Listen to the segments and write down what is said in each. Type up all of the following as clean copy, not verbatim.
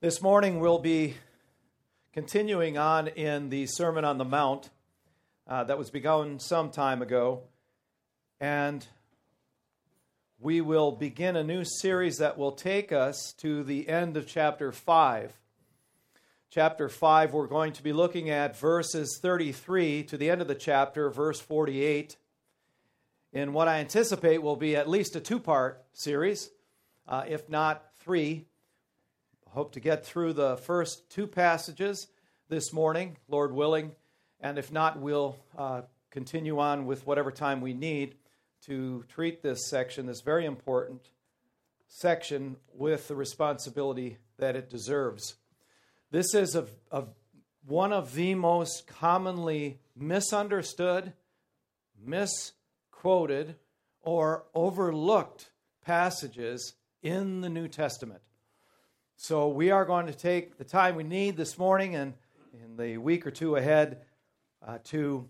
This morning we'll be continuing on in the Sermon on the Mount that was begun some time ago. And we will begin a new series that will take us to the end of chapter 5. Chapter 5, we're going to be looking at verses 33 to the end of the chapter, verse 48, in what I anticipate will be at least a two-part series, if not three. Hope to get through the first two passages this morning, Lord willing, and if not, we'll continue on with whatever time we need to treat this section, this very important section, with the responsibility that it deserves. This is one of the most commonly misunderstood, misquoted, or overlooked passages in the New Testament. So we are going to take the time we need this morning and in the week or two ahead to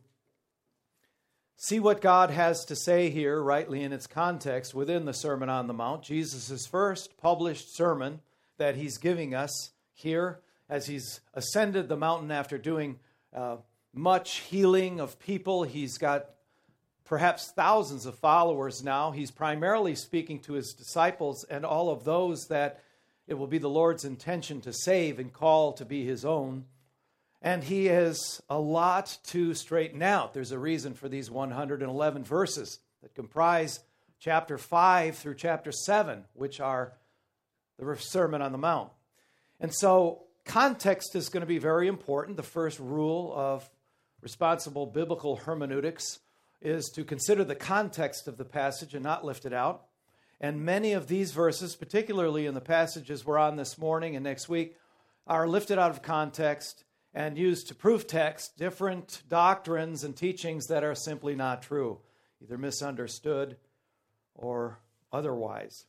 see what God has to say here, rightly in its context, within the Sermon on the Mount, Jesus' first published sermon that he's giving us here as he's ascended the mountain after doing much healing of people. He's got perhaps thousands of followers now. He's primarily speaking to his disciples and all of those that it will be the Lord's intention to save and call to be his own. And he has a lot to straighten out. There's a reason for these 111 verses that comprise chapter 5 through chapter 7, which are the Sermon on the Mount. And so context is going to be very important. The first rule of responsible biblical hermeneutics is to consider the context of the passage and not lift it out. And many of these verses, particularly in the passages we're on this morning and next week, are lifted out of context and used to proof text different doctrines and teachings that are simply not true, either misunderstood or otherwise.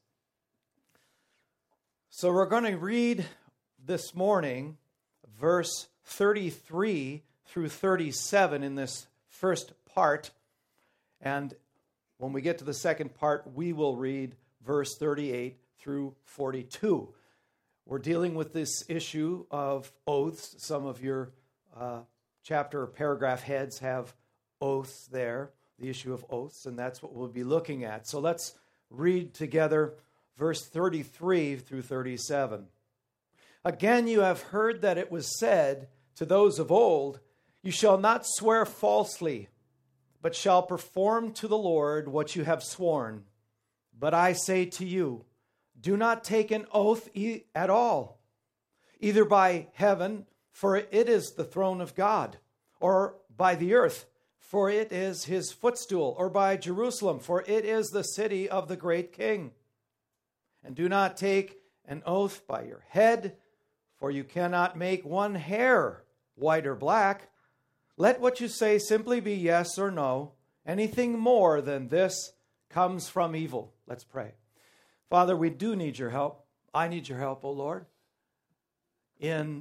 So we're going to read this morning verse 33 through 37 in this first part. And when we get to the second part, we will read verse 38 through 42. We're dealing with this issue of oaths. Some of your chapter or paragraph heads have oaths there, the issue of oaths, and that's what we'll be looking at. So let's read together verse 33 through 37. Again, you have heard that it was said to those of old, "You shall not swear falsely, but shall perform to the Lord what you have sworn. But I say to you, do not take an oath at all, either by heaven, for it is the throne of God, or by the earth, for it is his footstool, or by Jerusalem, for it is the city of the great King. And do not take an oath by your head, for you cannot make one hair white or black. Let what you say simply be yes or no. Anything more than this comes from evil." Let's pray. Father, we do need your help. I need your help, O Lord, in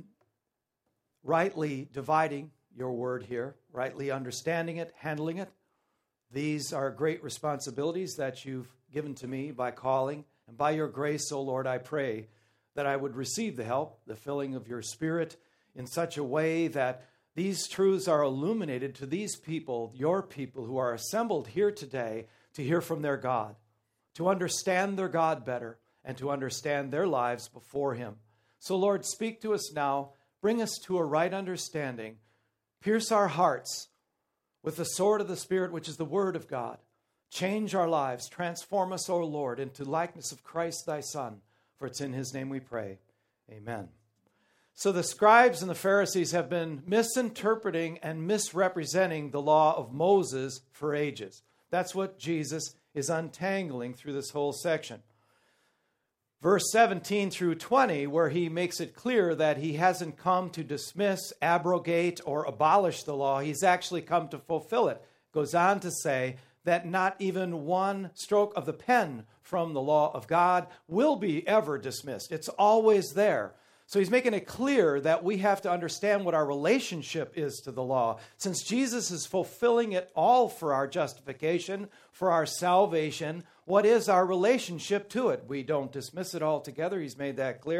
rightly dividing your word here, rightly understanding it, handling it. These are great responsibilities that you've given to me by calling. And by your grace, O Lord, I pray that I would receive the help, the filling of your Spirit in such a way that these truths are illuminated to these people, your people who are assembled here today to hear from their God, to understand their God better, and to understand their lives before him. So, Lord, speak to us now. Bring us to a right understanding. Pierce our hearts with the sword of the Spirit, which is the Word of God. Change our lives. Transform us, O Lord, into likeness of Christ thy Son. For it's in his name we pray. Amen. So the scribes and the Pharisees have been misinterpreting and misrepresenting the law of Moses for ages. That's what Jesus is untangling through this whole section. Verse 17 through 20, where he makes it clear that he hasn't come to dismiss, abrogate, or abolish the law. He's actually come to fulfill it. Goes on to say that not even one stroke of the pen from the law of God will be ever dismissed. It's always there. So he's making it clear that we have to understand what our relationship is to the law. Since Jesus is fulfilling it all for our justification, for our salvation, what is our relationship to it? We don't dismiss it altogether. He's made that clear.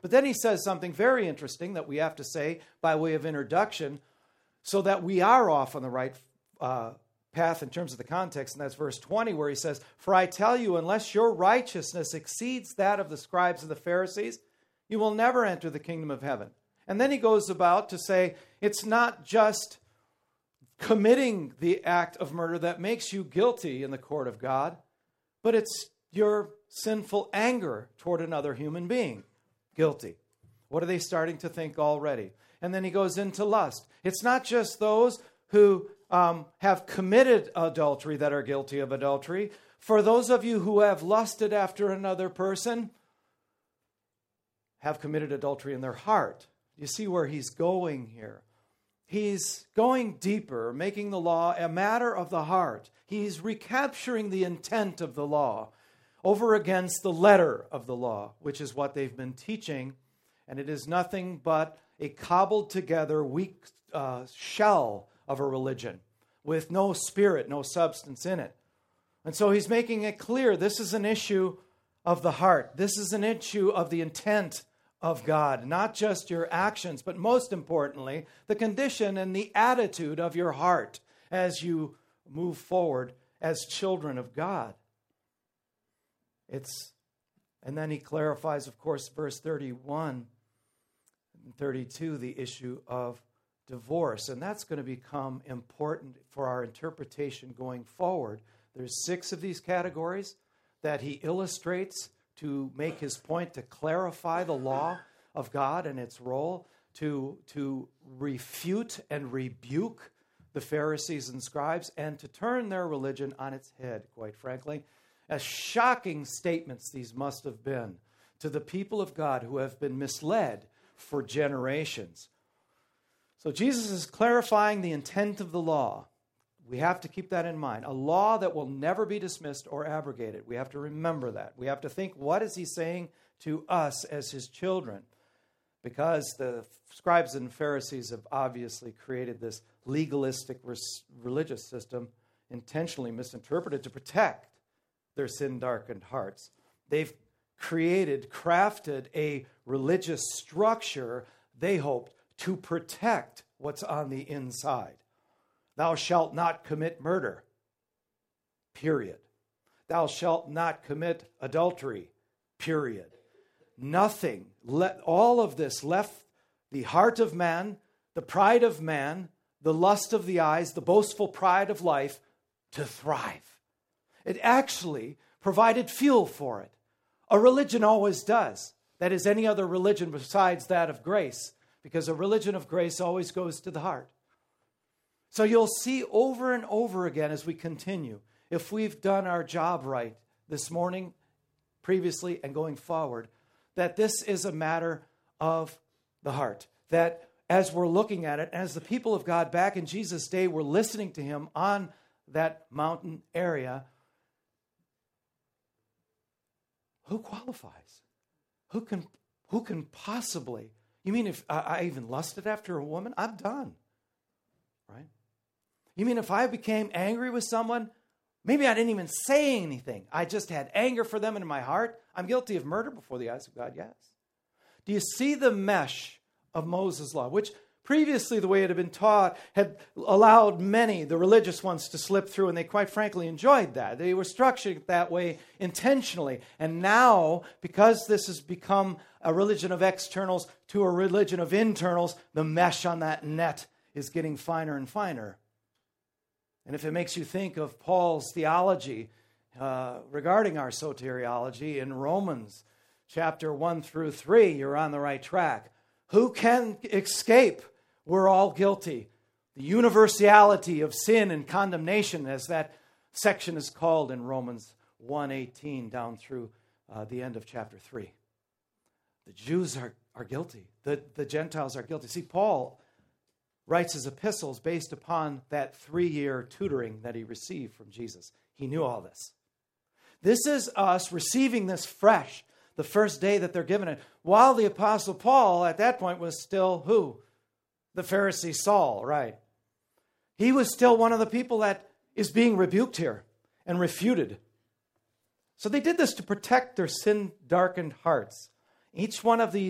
But then he says something very interesting that we have to say by way of introduction so that we are off on the right path in terms of the context. And that's verse 20 where he says, "For I tell you, unless your righteousness exceeds that of the scribes and the Pharisees, you will never enter the kingdom of heaven." And then he goes about to say, it's not just committing the act of murder that makes you guilty in the court of God, but it's your sinful anger toward another human being. Guilty. What are they starting to think already? And then he goes into lust. It's not just those who have committed adultery that are guilty of adultery. For those of you who have lusted after another person, have committed adultery in their heart. You see where he's going here. He's going deeper, making the law a matter of the heart. He's recapturing the intent of the law over against the letter of the law, which is what they've been teaching. And it is nothing but a cobbled together, weak shell of a religion with no spirit, no substance in it. And so he's making it clear this is an issue of the heart. This is an issue of the intent of God, not just your actions, but most importantly, the condition and the attitude of your heart as you move forward as children of God. And then he clarifies, of course, verse 31 and 32, the issue of divorce. And that's going to become important for our interpretation going forward. There's 6 of these categories that he illustrates to make his point, to clarify the law of God and its role, to refute and rebuke the Pharisees and scribes, and to turn their religion on its head, quite frankly. As shocking statements these must have been to the people of God who have been misled for generations. So Jesus is clarifying the intent of the law. We have to keep that in mind. A law that will never be dismissed or abrogated. We have to remember that. We have to think, what is he saying to us as his children? Because the scribes and Pharisees have obviously created this legalistic religious system, intentionally misinterpreted to protect their sin-darkened hearts. They've crafted a religious structure, they hoped, to protect what's on the inside. Thou shalt not commit murder, period. Thou shalt not commit adultery, period. Nothing, all of this left the heart of man, the pride of man, the lust of the eyes, the boastful pride of life to thrive. It actually provided fuel for it. A religion always does. That is, any other religion besides that of grace, because a religion of grace always goes to the heart. So you'll see over and over again as we continue, if we've done our job right this morning, previously, and going forward, that this is a matter of the heart. That as we're looking at it, as the people of God back in Jesus' day were listening to him on that mountain area, who qualifies? Who can possibly? You mean if I even lusted after a woman? I'm done. Right? You mean if I became angry with someone, maybe I didn't even say anything, I just had anger for them in my heart, I'm guilty of murder before the eyes of God, yes. Do you see the mesh of Moses' law, which previously the way it had been taught had allowed many, the religious ones, to slip through, and they quite frankly enjoyed that. They were structured that way intentionally. And now, because this has become a religion of externals to a religion of internals, the mesh on that net is getting finer and finer. And if it makes you think of Paul's theology regarding our soteriology in Romans chapter 1 through 3, you're on the right track. Who can escape? We're all guilty. The universality of sin and condemnation, as that section is called in Romans 1:18 down through the end of chapter 3. The Jews are guilty. The Gentiles are guilty. See, Paul writes his epistles based upon that 3-year tutoring that he received from Jesus. He knew all this. This is us receiving this fresh, the first day that they're given it. While the Apostle Paul at that point was still who? The Pharisee Saul, right? He was still one of the people that is being rebuked here and refuted. So they did this to protect their sin-darkened hearts. Each one of these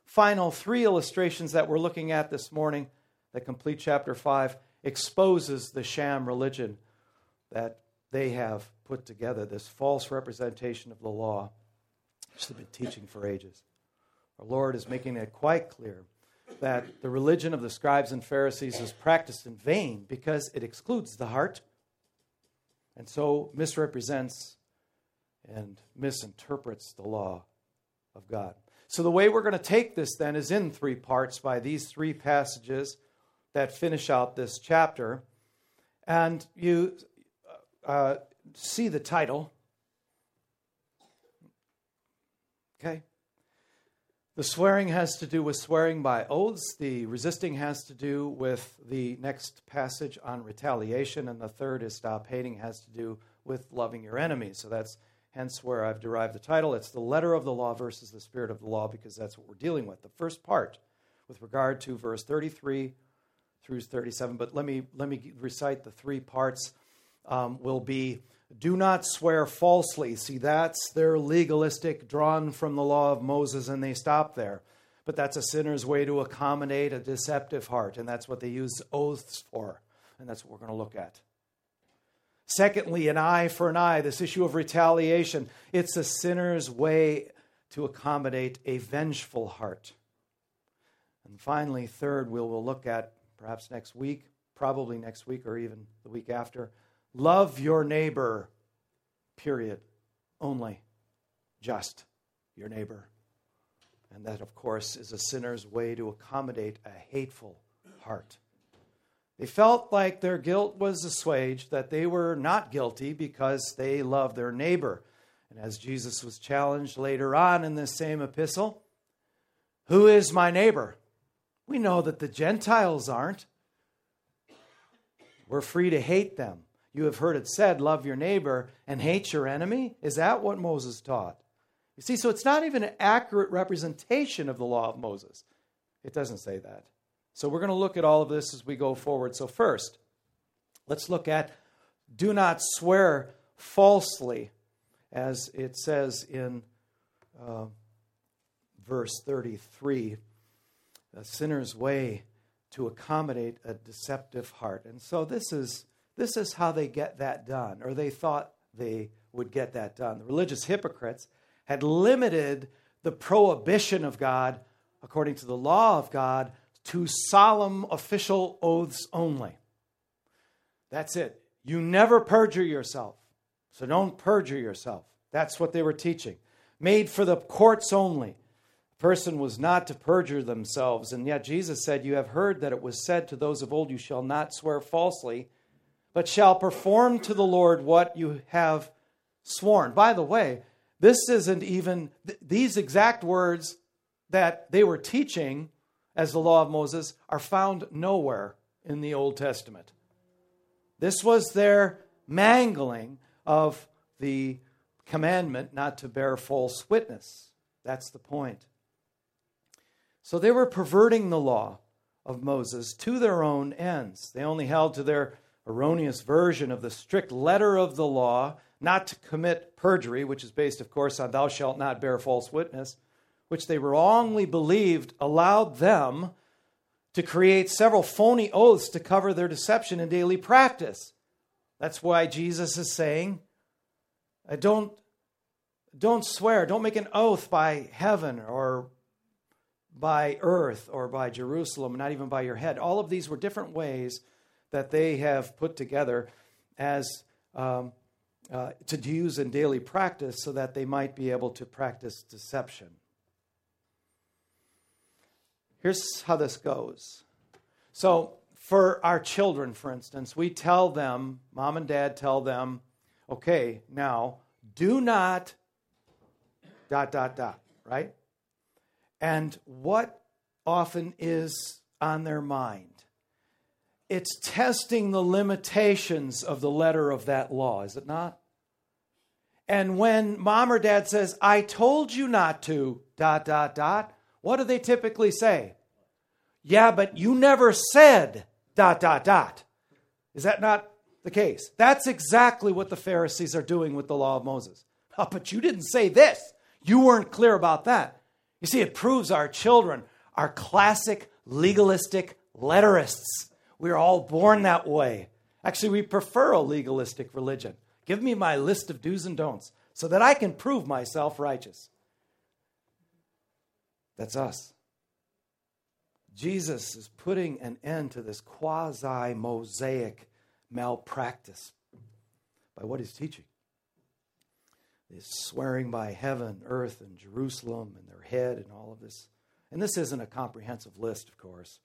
final three illustrations that we're looking at this morning, that complete chapter 5, exposes the sham religion that they have put together, this false representation of the law, which they've been teaching for ages. Our Lord is making it quite clear that the religion of the scribes and Pharisees is practiced in vain because it excludes the heart and so misrepresents and misinterprets the law of God. So the way we're going to take this then is in three parts by these three passages that finish out this chapter. And you see the title. Okay. The swearing has to do with swearing by oaths. The resisting has to do with the next passage on retaliation. And the third is stop hating, has to do with loving your enemies. So that's hence where I've derived the title. It's the letter of the law versus the spirit of the law, because that's what we're dealing with. The first part with regard to verse 33 through 37. But let me recite the three parts. Will be, do not swear falsely. See, that's their legalistic, drawn from the law of Moses, and they stop there. But that's a sinner's way to accommodate a deceptive heart, and that's what they use oaths for, and that's what we're going to look at. Secondly, an eye for an eye, this issue of retaliation. It's a sinner's way to accommodate a vengeful heart. And finally, third, we'll look at, perhaps next week, probably next week or even the week after, love your neighbor, period, only, just your neighbor. And that, of course, is a sinner's way to accommodate a hateful heart. They felt like their guilt was assuaged, that they were not guilty because they loved their neighbor. And as Jesus was challenged later on in this same epistle, who is my neighbor? We know that the Gentiles aren't. We're free to hate them. You have heard it said, love your neighbor and hate your enemy. Is that what Moses taught? You see, so it's not even an accurate representation of the law of Moses. It doesn't say that. So we're going to look at all of this as we go forward. So first, let's look at do not swear falsely, as it says in verse 33, a sinner's way to accommodate a deceptive heart. And so this is how they get that done, or they thought they would get that done. The religious hypocrites had limited the prohibition of God, according to the law of God, to solemn official oaths only. That's it. You never perjure yourself, so don't perjure yourself. That's what they were teaching. Made for the courts only. A person was not to perjure themselves, and yet Jesus said, you have heard that it was said to those of old, you shall not swear falsely, but shall perform to the Lord what you have sworn. By the way, this isn't even, these exact words that they were teaching as the law of Moses are found nowhere in the Old Testament. This was their mangling of the commandment not to bear false witness. That's the point. So they were perverting the law of Moses to their own ends. They only held to their erroneous version of the strict letter of the law, not to commit perjury, which is based, of course, on thou shalt not bear false witness, which they wrongly believed allowed them to create several phony oaths to cover their deception in daily practice. That's why Jesus is saying, don't swear, don't make an oath by heaven or by earth or by Jerusalem, not even by your head. All of these were different ways that they have put together as to use in daily practice so that they might be able to practice deception. Here's how this goes. So for our children, for instance, we tell them, mom and dad tell them, okay, now do not ... right? And what often is on their mind? It's testing the limitations of the letter of that law, is it not? And when mom or dad says, I told you not to ... what do they typically say? Yeah, but you never said ... Is that not the case? That's exactly what the Pharisees are doing with the law of Moses. Oh, but you didn't say this. You weren't clear about that. You see, it proves our children are classic legalistic letterists. We're all born that way. Actually, we prefer a legalistic religion. Give me my list of do's and don'ts so that I can prove myself righteous. That's us. Jesus is putting an end to this quasi-Mosaic malpractice by what he's teaching. This swearing by heaven, earth, and Jerusalem, and their head, and all of this. And this isn't a comprehensive list, of course.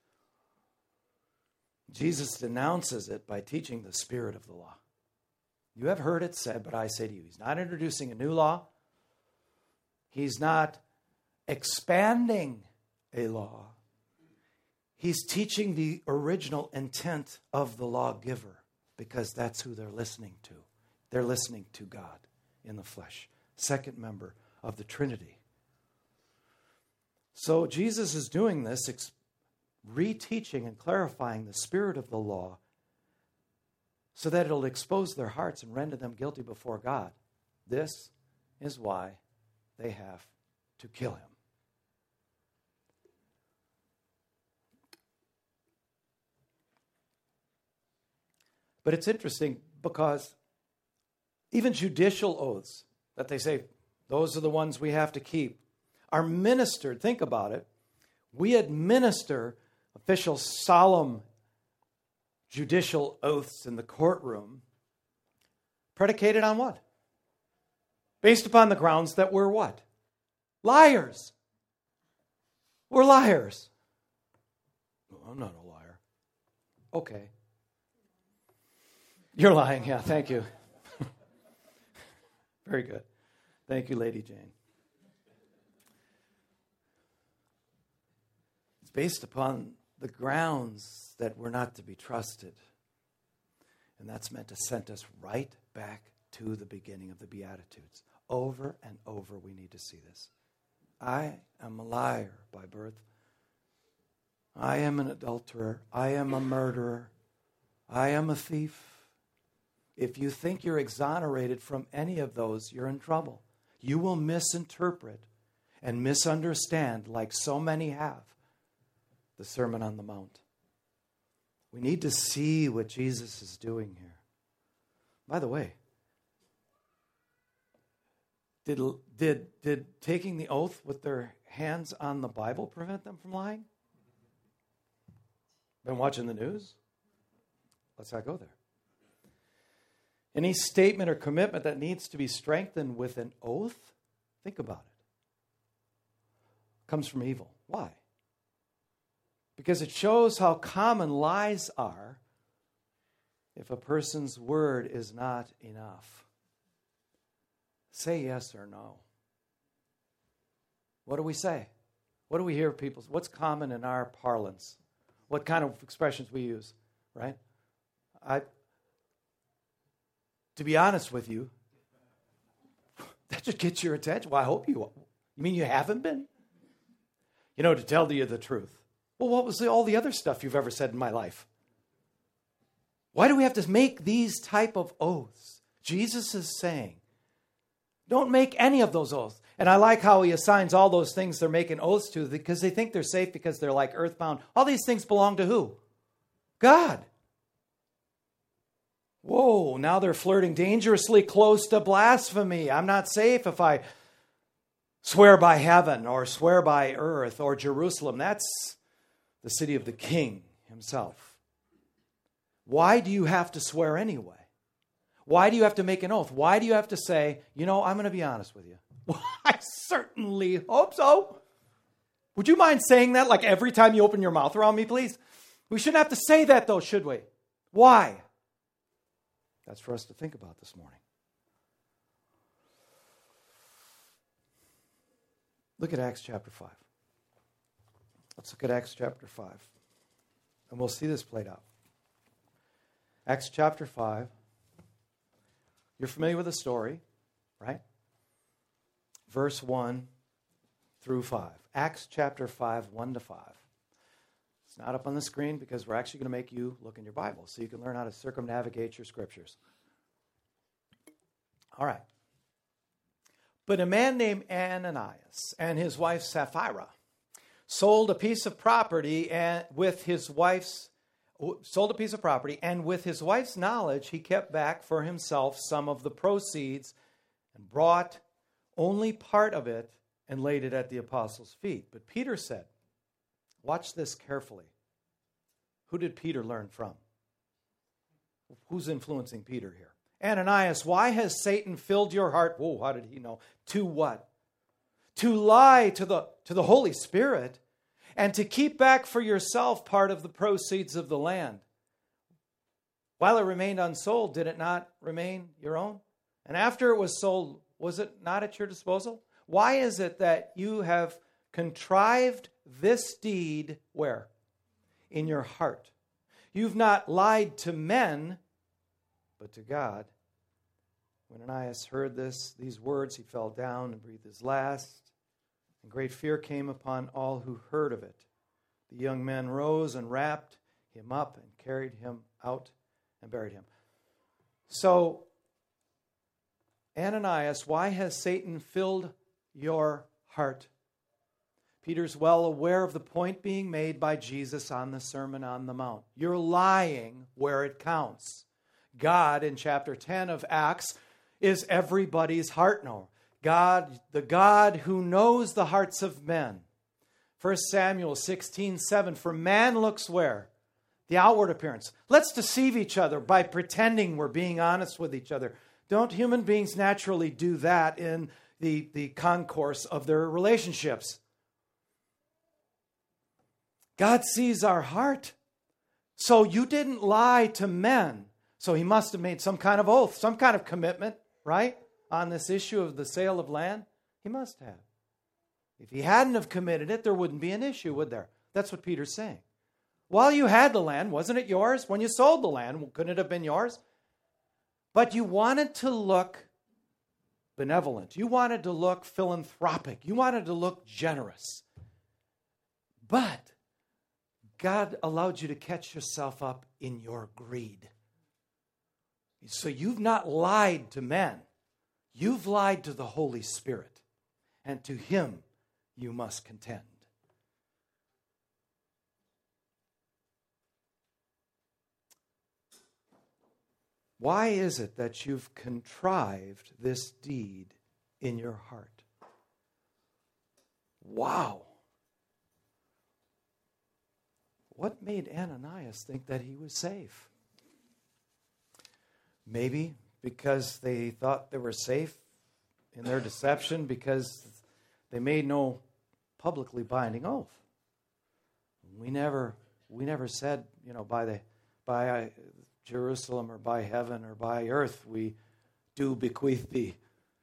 Jesus denounces it by teaching the spirit of the law. You have heard it said, but I say to you, he's not introducing a new law. He's not expanding a law. He's teaching the original intent of the lawgiver, because that's who they're listening to. They're listening to God in the flesh, second member of the Trinity. So Jesus is doing this, reteaching and clarifying the spirit of the law so that it'll expose their hearts and render them guilty before God. This is why they have to kill him. But it's interesting because even judicial oaths that they say, those are the ones we have to keep, are ministered. Think about it. We administer official, solemn, judicial oaths in the courtroom predicated on what? Based upon the grounds that we're what? Liars. We're liars. No, I'm not a liar. Okay. You're lying, yeah, thank you. Very good. Thank you, Lady Jane. It's based upon the grounds that we're not to be trusted. And that's meant to send us right back to the beginning of the Beatitudes. Over and over we need to see this. I am a liar by birth. I am an adulterer. I am a murderer. I am a thief. If you think you're exonerated from any of those, you're in trouble. You will misinterpret and misunderstand, like so many have, the Sermon on the Mount. We need to see what Jesus is doing here. By the way, did taking the oath with their hands on the Bible prevent them from lying? Been watching the news? Let's not go there. Any statement or commitment that needs to be strengthened with an oath, think about it, comes from evil. Why? Because it shows how common lies are if a person's word is not enough. Say yes or no. What do we say? What do we hear people? What's common in our parlance? What kind of expressions we use, right? To be honest with you, that just gets your attention. Well, I hope you mean you haven't been? You know, to tell you the truth. Well, what was all the other stuff you've ever said in my life? Why do we have to make these type of oaths? Jesus is saying, don't make any of those oaths. And I like how he assigns all those things they're making oaths to because they think they're safe because they're like earthbound. All these things belong to who? God. Whoa, now they're flirting dangerously close to blasphemy. I'm not safe if I swear by heaven or swear by earth or Jerusalem. That's the city of the King himself. Why do you have to swear anyway? Why do you have to make an oath? Why do you have to say, you know, I'm going to be honest with you? Well, I certainly hope so. Would you mind saying that like every time you open your mouth around me, please? We shouldn't have to say that though, should we? Why? That's for us to think about this morning. Look at Acts chapter 5. Let's look at Acts chapter 5. And we'll see this played out. Acts chapter 5. You're familiar with the story, right? Verse 1 through 5. Acts chapter 5, 1 to 5. It's not up on the screen because we're actually going to make you look in your Bible so you can learn how to circumnavigate your scriptures. All right. But a man named Ananias and his wife Sapphira sold a piece of property and with his wife's knowledge, he kept back for himself some of the proceeds and brought only part of it and laid it at the apostles' feet. But Peter said, watch this carefully. Who did Peter learn from? Who's influencing Peter here? Ananias, why has Satan filled your heart? Whoa, how did he know? To what? To lie to the Holy Spirit and to keep back for yourself part of the proceeds of the land. While it remained unsold, did it not remain your own? And after it was sold, was it not at your disposal? Why is it that you have contrived this deed where? In your heart. You've not lied to men, but to God. When Ananias heard these words, he fell down and breathed his last. And great fear came upon all who heard of it. The young men rose and wrapped him up and carried him out and buried him. So, Ananias, why has Satan filled your heart? Peter's well aware of the point being made by Jesus on the Sermon on the Mount. You're lying where it counts. God, in chapter 10 of Acts, is everybody's heart knower. God, the God who knows the hearts of men. 1 Samuel 16:7, for man looks where? The outward appearance. Let's deceive each other by pretending we're being honest with each other. Don't human beings naturally do that in the concourse of their relationships? God sees our heart. So you didn't lie to men. So he must have made some kind of oath, some kind of commitment, right? On this issue of the sale of land. He must have. If he hadn't have committed it, there wouldn't be an issue, would there? That's what Peter's saying. While you had the land, wasn't it yours? When you sold the land, couldn't it have been yours? But you wanted to look benevolent. You wanted to look philanthropic. You wanted to look generous. But God allowed you to catch yourself up in your greed. So you've not lied to men. You've lied to the Holy Spirit. And to him you must contend. Why is it that you've contrived this deed in your heart? Wow. What made Ananias think that he was safe? Maybe because they thought they were safe in their deception because they made no publicly binding oath. We never said, by Jerusalem or by heaven or by earth we do bequeath thee.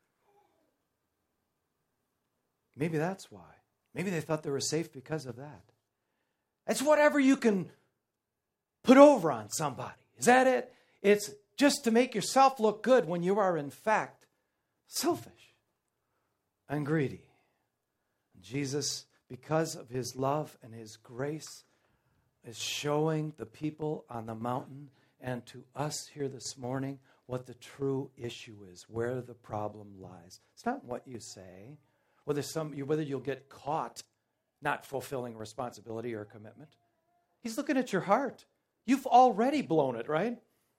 Maybe that's why. Maybe they thought they were safe because of that. It's whatever you can put over on somebody. Is that it? It's just to make yourself look good when you are in fact selfish and greedy. Jesus, because of his love and his grace, is showing the people on the mountain and to us here this morning what the true issue is, where the problem lies. It's not what you say, whether you'll get caught not fulfilling responsibility or commitment. He's looking at your heart. You've already blown it, right?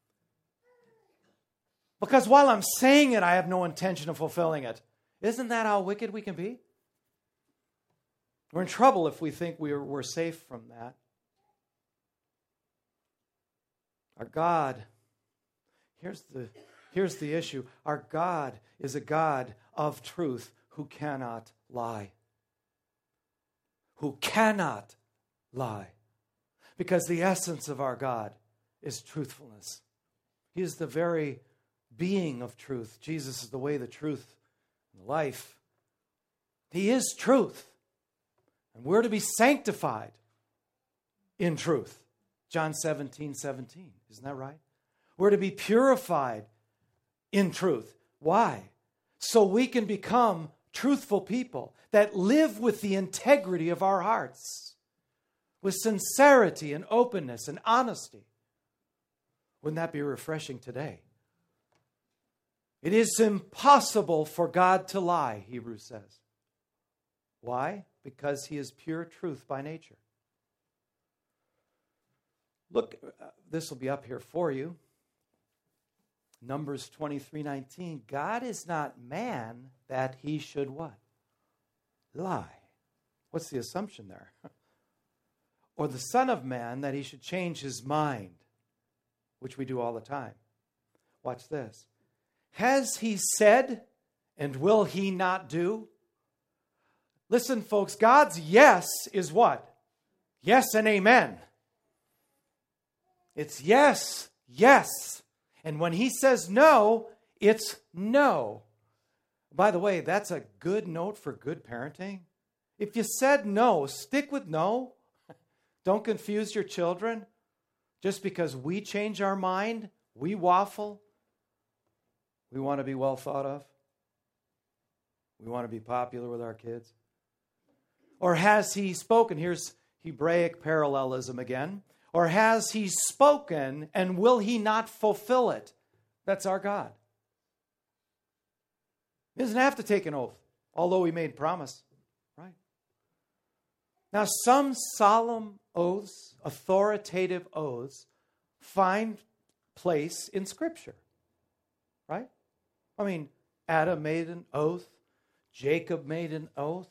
Because while I'm saying it, I have no intention of fulfilling it. Isn't that how wicked we can be? We're in trouble if we think we're safe from that. Our God, here's the issue. Our God is a God of truth who cannot lie. Who cannot lie. Because the essence of our God is truthfulness. He is the very being of truth. Jesus is the way, the truth, and the life. He is truth. And we're to be sanctified in truth. John 17:17. Isn't that right? We're to be purified in truth. Why? So we can become truthful people that live with the integrity of our hearts, with sincerity and openness and honesty. Wouldn't that be refreshing today? It is impossible for God to lie, Hebrews says. Why? Because he is pure truth by nature. Look, this will be up here for you. Numbers 23:19. God is not man that he should what? Lie. What's the assumption there? Or the Son of Man that he should change his mind, which we do all the time. Watch this. Has he said, and will he not do? Listen, folks, God's yes is what? Yes and amen. It's yes, yes. And when he says no, it's no. By the way, that's a good note for good parenting. If you said no, stick with no. Don't confuse your children. Just because we change our mind, we waffle. We want to be well thought of. We want to be popular with our kids. Or has he spoken? Here's Hebraic parallelism again. Or has he spoken and will he not fulfill it? That's our God. He doesn't have to take an oath, although he made promise. Right? Now, some solemn oaths, authoritative oaths, find place in Scripture. Right? I mean, Adam made an oath. Jacob made an oath.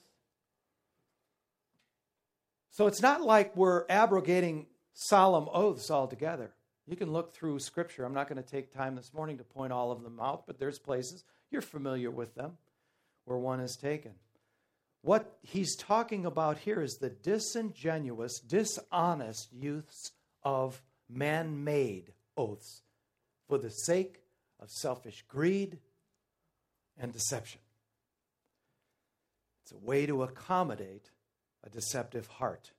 So it's not like we're abrogating solemn oaths altogether. You can look through Scripture. I'm not going to take time this morning to point all of them out, but there's places, you're familiar with them, where one is taken. What he's talking about here is the disingenuous, dishonest use of man-made oaths for the sake of selfish greed and deception. It's a way to accommodate a deceptive heart.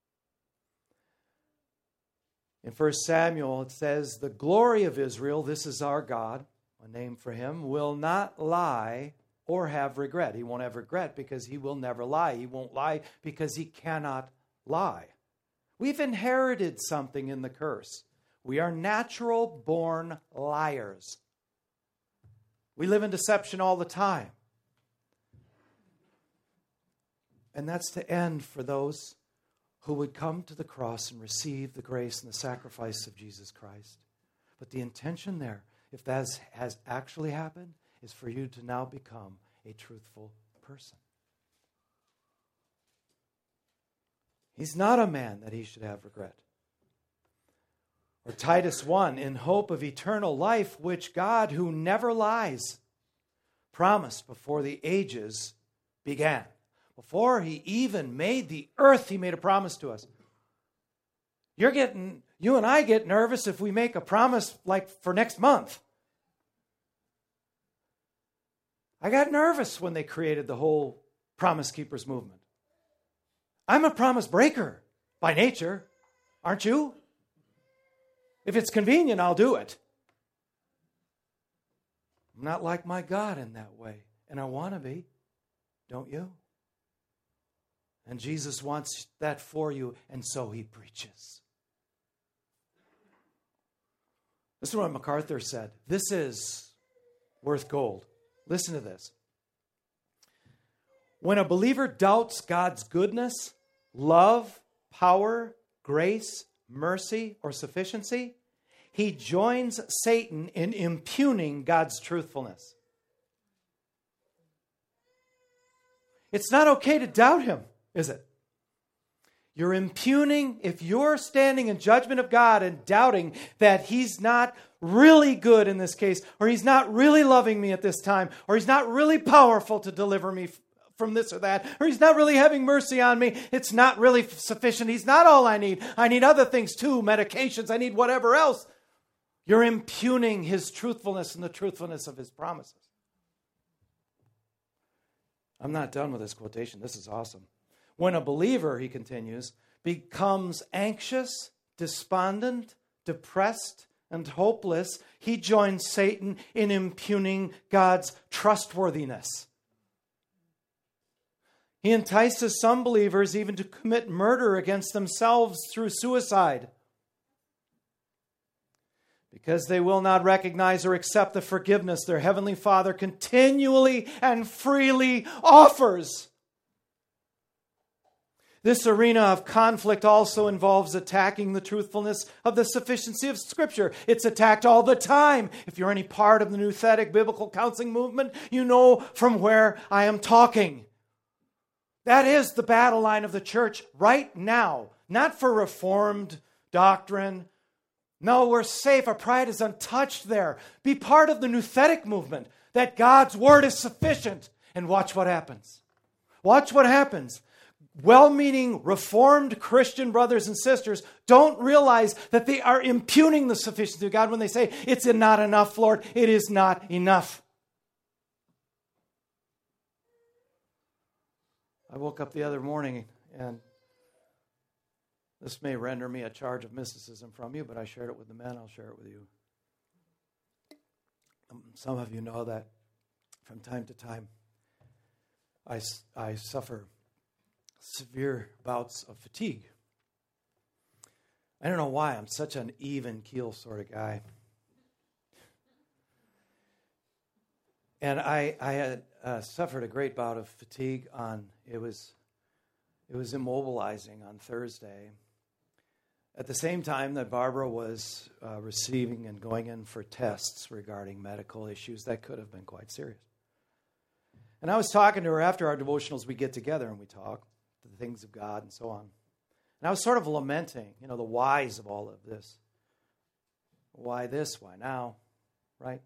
In 1 Samuel, it says, the glory of Israel, this is our God, a name for him, will not lie or have regret. He won't have regret because he will never lie. He won't lie because he cannot lie. We've inherited something in the curse. We are natural-born liars. We live in deception all the time. And that's to end for those who would come to the cross and receive the grace and the sacrifice of Jesus Christ. But the intention there, if that has actually happened, is for you to now become a truthful person. He's not a man that he should have regret. Or Titus 1, in hope of eternal life, which God, who never lies, promised before the ages began. Before he even made the earth, he made a promise to us. You and I get nervous if we make a promise like for next month. I got nervous when they created the whole Promise Keepers movement. I'm a promise breaker by nature, aren't you? If it's convenient, I'll do it. I'm not like my God in that way, and I want to be, don't you? And Jesus wants that for you, and so he preaches. This is what MacArthur said. This is worth gold. Listen to this. When a believer doubts God's goodness, love, power, grace, mercy, or sufficiency, he joins Satan in impugning God's truthfulness. It's not okay to doubt him, is it? You're impugning, if you're standing in judgment of God and doubting that he's not really good in this case, or he's not really loving me at this time, or he's not really powerful to deliver me from this or that, or he's not really having mercy on me, it's not really sufficient, he's not all I need other things too, medications, I need whatever else. You're impugning his truthfulness and the truthfulness of his promises. I'm not done with this quotation. This is awesome. When a believer, he continues, becomes anxious, despondent, depressed, and hopeless, he joins Satan in impugning God's trustworthiness. He entices some believers even to commit murder against themselves through suicide. because they will not recognize or accept the forgiveness their Heavenly Father continually and freely offers. This arena of conflict also involves attacking the truthfulness of the sufficiency of Scripture. It's attacked all the time. If you're any part of the Nouthetic Biblical Counseling movement, you know from where I am talking. That is the battle line of the church right now. Not for Reformed doctrine. No, we're safe. Our pride is untouched there. Be part of the Nouthetic movement, that God's Word is sufficient. And watch what happens. Watch what happens. Well-meaning Reformed Christian brothers and sisters don't realize that they are impugning the sufficiency of God when they say, it's not enough, Lord. It is not enough. I woke up the other morning, and this may render me a charge of mysticism from you, but I shared it with the men. I'll share it with you. Some of you know that from time to time I suffer severe bouts of fatigue. I don't know why. I'm such an even keel sort of guy. And I had suffered a great bout of fatigue it was immobilizing on Thursday. At the same time that Barbara was receiving and going in for tests regarding medical issues that could have been quite serious. And I was talking to her after our devotionals. We get together and we talk the things of God and so on. And I was sort of lamenting, the whys of all of this. Why this? Why now? Right?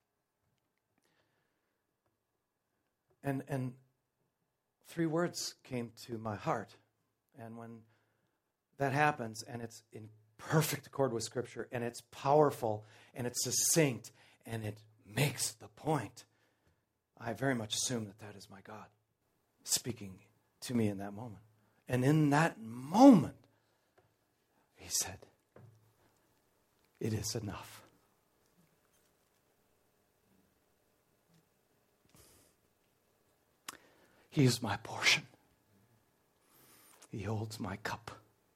And 3 words came to my heart. And when that happens, and it's in perfect accord with Scripture, and it's powerful, and it's succinct, and it makes the point, I very much assume that is my God speaking to me in that moment. And in that moment, he said, it is enough. He is my portion. He holds my cup.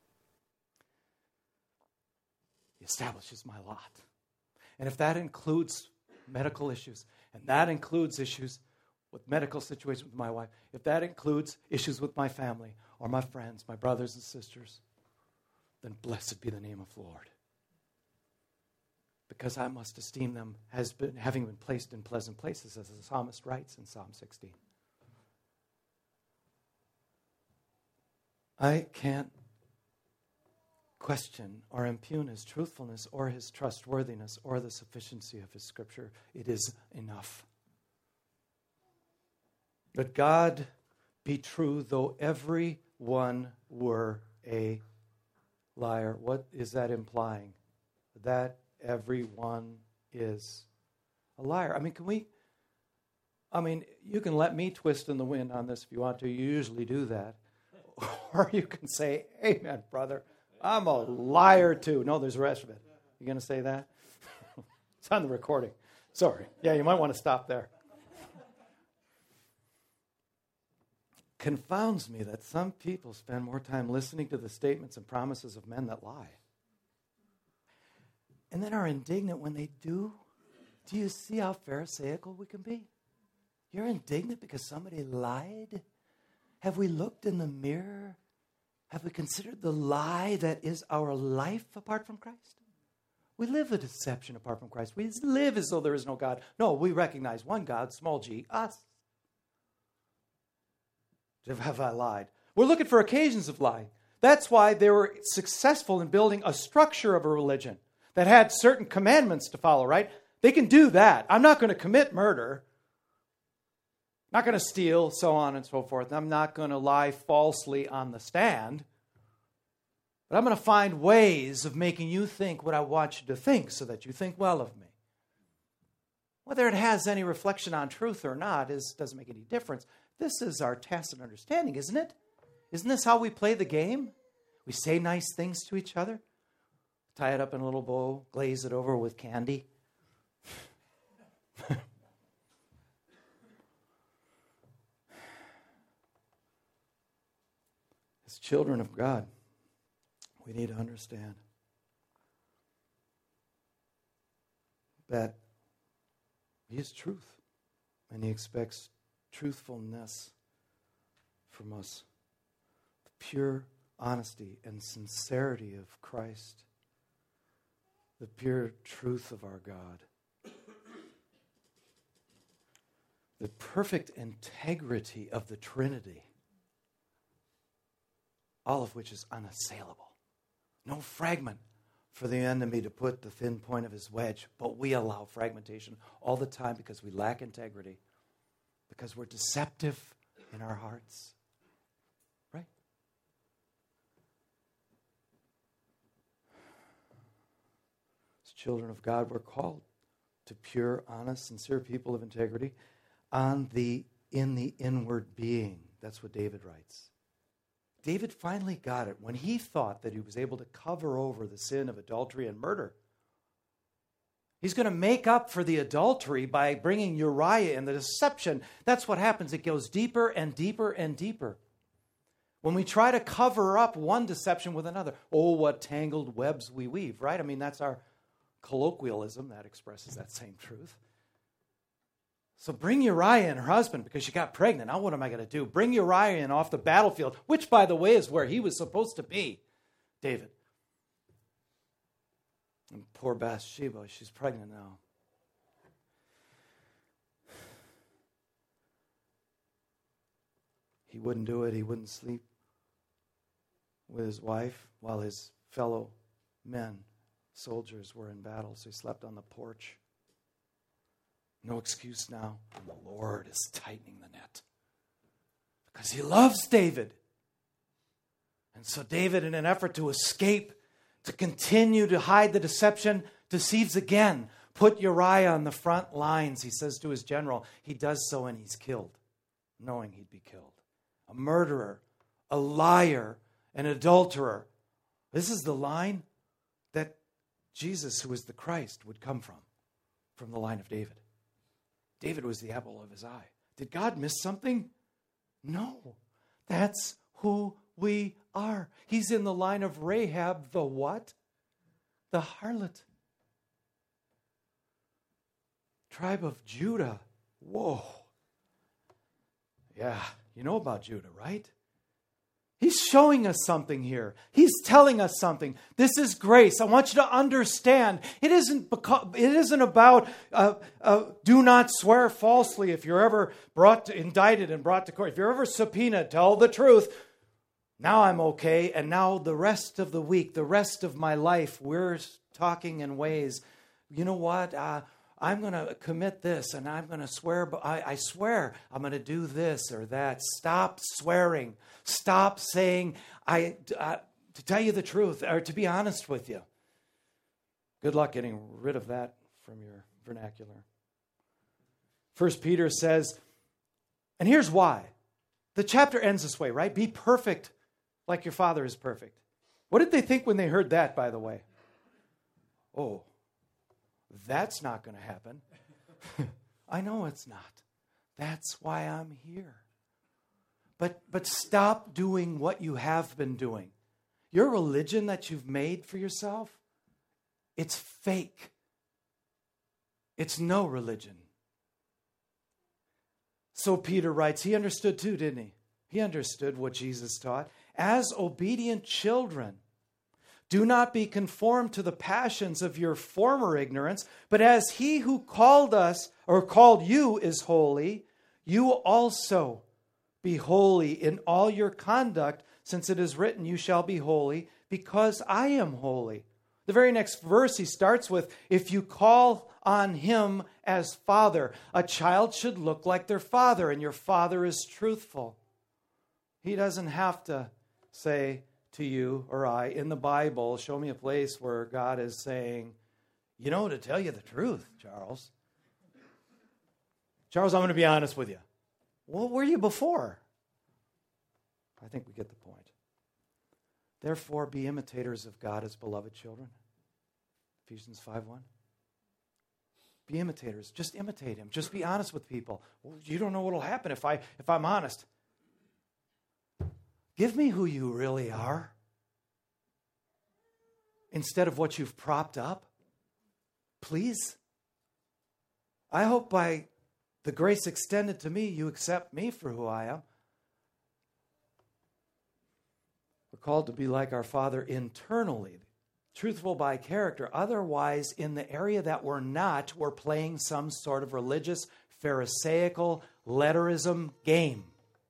He establishes my lot. And if that includes medical issues, and that includes issues with medical situations with my wife, if that includes issues with my family or my friends, my brothers and sisters, then blessed be the name of the Lord. Because I must esteem them as having been placed in pleasant places, as the psalmist writes in Psalm 16. I can't question or impugn his truthfulness or his trustworthiness or the sufficiency of his Scripture. It is enough. But God be true, though every one were a liar. What is that implying? That everyone is a liar. You can let me twist in the wind on this if you want to. You usually do that. Or you can say, amen, brother. I'm a liar too. No, there's the rest of it. You going to say that? It's on the recording. Sorry. Yeah, you might want to stop there. Confounds me that some people spend more time listening to the statements and promises of men that lie. And then are indignant when they do. Do you see how pharisaical we can be? You're indignant because somebody lied? Have we looked in the mirror? Have we considered the lie that is our life apart from Christ? We live a deception apart from Christ. We live as though there is no God. No, we recognize one God, small g, us. Have I lied? We're looking for occasions of lying. That's why they were successful in building a structure of a religion that had certain commandments to follow, right? They can do that. I'm not going to commit murder. Not going to steal, so on and so forth. I'm not going to lie falsely on the stand. But I'm going to find ways of making you think what I want you to think so that you think well of me. Whether it has any reflection on truth or not doesn't make any difference. This is our tacit understanding, isn't it? Isn't this how we play the game? We say nice things to each other, tie it up in a little bow, glaze it over with candy. As children of God, we need to understand that He is truth, and He expects truthfulness from us. The pure honesty and sincerity of Christ. The pure truth of our God. The perfect integrity of the Trinity. All of which is unassailable. No fragment for the enemy to put the thin point of his wedge. But we allow fragmentation all the time because we lack integrity. Because we're deceptive in our hearts. Right? As children of God, we're called to pure, honest, sincere people of integrity in the inward being. That's what David writes. David finally got it when he thought that he was able to cover over the sin of adultery and murder. He's going to make up for the adultery by bringing Uriah in, the deception. That's what happens. It goes deeper and deeper and deeper. When we try to cover up one deception with another, oh, what tangled webs we weave, right? I mean, that's our colloquialism that expresses that same truth. So bring Uriah and her husband because she got pregnant. Now what am I going to do? Bring Uriah in off the battlefield, which, by the way, is where he was supposed to be, David. And poor Bathsheba, she's pregnant now. He wouldn't do it. He wouldn't sleep with his wife while his fellow men, soldiers, were in battle. So he slept on the porch. No excuse now. And the Lord is tightening the net. Because He loves David. And so David, in an effort to escape, to continue to hide the deception, deceives again. Put Uriah on the front lines, he says to his general. He does so and he's killed, knowing he'd be killed. A murderer, a liar, an adulterer. This is the line that Jesus, who is the Christ, would come from the line of David. David was the apple of His eye. Did God miss something? No. That's who we are. He's in the line of Rahab, the what? The harlot. Tribe of Judah. Whoa. Yeah, you know about Judah, right? He's showing us something here. He's telling us something. This is grace. I want you to understand. It isn't about do not swear falsely if you're ever indicted and brought to court. If you're ever subpoenaed, tell the truth. Now I'm okay. And now the rest of the week, the rest of my life, we're talking in ways. You know what? I'm going to commit this and I'm going to swear, but I swear I'm going to do this or that. Stop swearing. Stop saying, to tell you the truth or to be honest with you. Good luck getting rid of that from your vernacular. 1 Peter says, and here's why. The chapter ends this way, right? Be perfect like your Father is perfect. What did they think when they heard that, by the way? Oh, that's not going to happen. I know it's not. That's why I'm here. But stop doing what you have been doing. Your religion that you've made for yourself, it's fake. It's no religion. So Peter writes, he understood too, didn't he? He understood what Jesus taught. As obedient children, do not be conformed to the passions of your former ignorance, but as He who called us or called you is holy, you also be holy in all your conduct, since it is written, you shall be holy because I am holy. The very next verse he starts with, if you call on Him as Father, a child should look like their father, and your Father is truthful. He doesn't have to say to you or I in the Bible, show me a place where God is saying, you know, to tell you the truth, Charles, I'm going to be honest with you. What were you before? I think we get the point. Therefore, be imitators of God as beloved children. Ephesians 5:1. Be imitators. Just imitate Him. Just be honest with people. Well, you don't know what will happen if I'm honest. Give me who you really are instead of what you've propped up. Please. I hope by the grace extended to me, you accept me for who I am. We're called to be like our Father internally, truthful by character. Otherwise, in the area that we're not, we're playing some sort of religious, pharisaical, letterism game.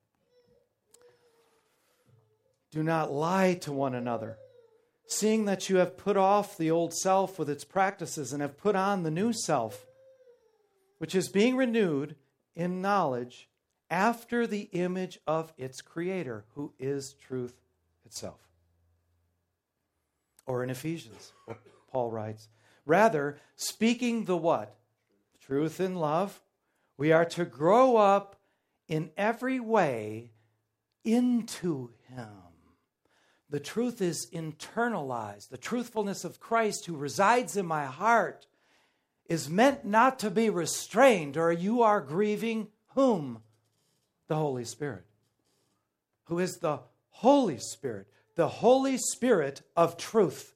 Do not lie to one another, seeing that you have put off the old self with its practices and have put on the new self, which is being renewed in knowledge after the image of its Creator, who is truth itself. Or in Ephesians, Paul writes, rather, speaking the what? Truth in love, we are to grow up in every way into Him. The truth is internalized. The truthfulness of Christ who resides in my heart is meant not to be restrained, or you are grieving whom? The Holy Spirit. Who is the Holy Spirit? The Holy Spirit of truth.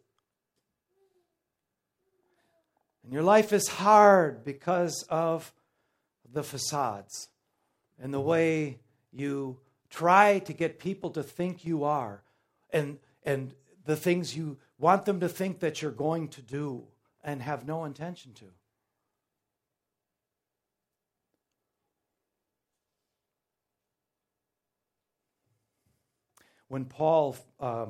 And your life is hard because of the facades and the way you try to get people to think you are. And the things you want them to think that you're going to do and have no intention to. When Paul, a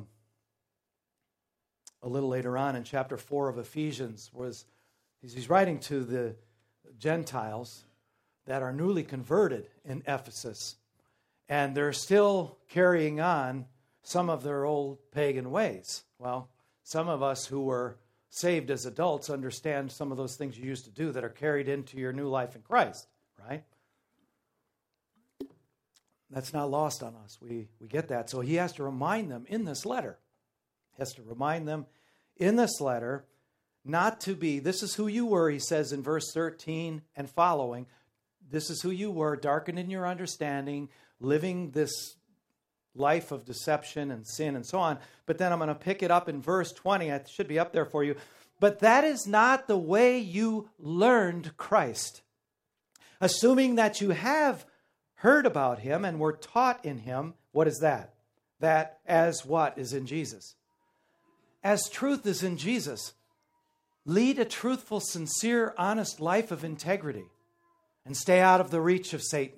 little later on in chapter 4 of Ephesians, he's writing to the Gentiles that are newly converted in Ephesus, and they're still carrying on some of their old pagan ways. Well, some of us who were saved as adults understand some of those things you used to do that are carried into your new life in Christ, right? That's not lost on us. We get that. So he has to remind them in this letter. He has to remind them in this letter not to be, this is who you were, he says in verse 13 and following. This is who you were, darkened in your understanding, living this life of deception and sin and so on. But then I'm going to pick it up in verse 20. It should be up there for you. But that is not the way you learned Christ. Assuming that you have heard about him and were taught in him, what is that? That as what is in Jesus? As truth is in Jesus. Lead a truthful, sincere, honest life of integrity and stay out of the reach of Satan.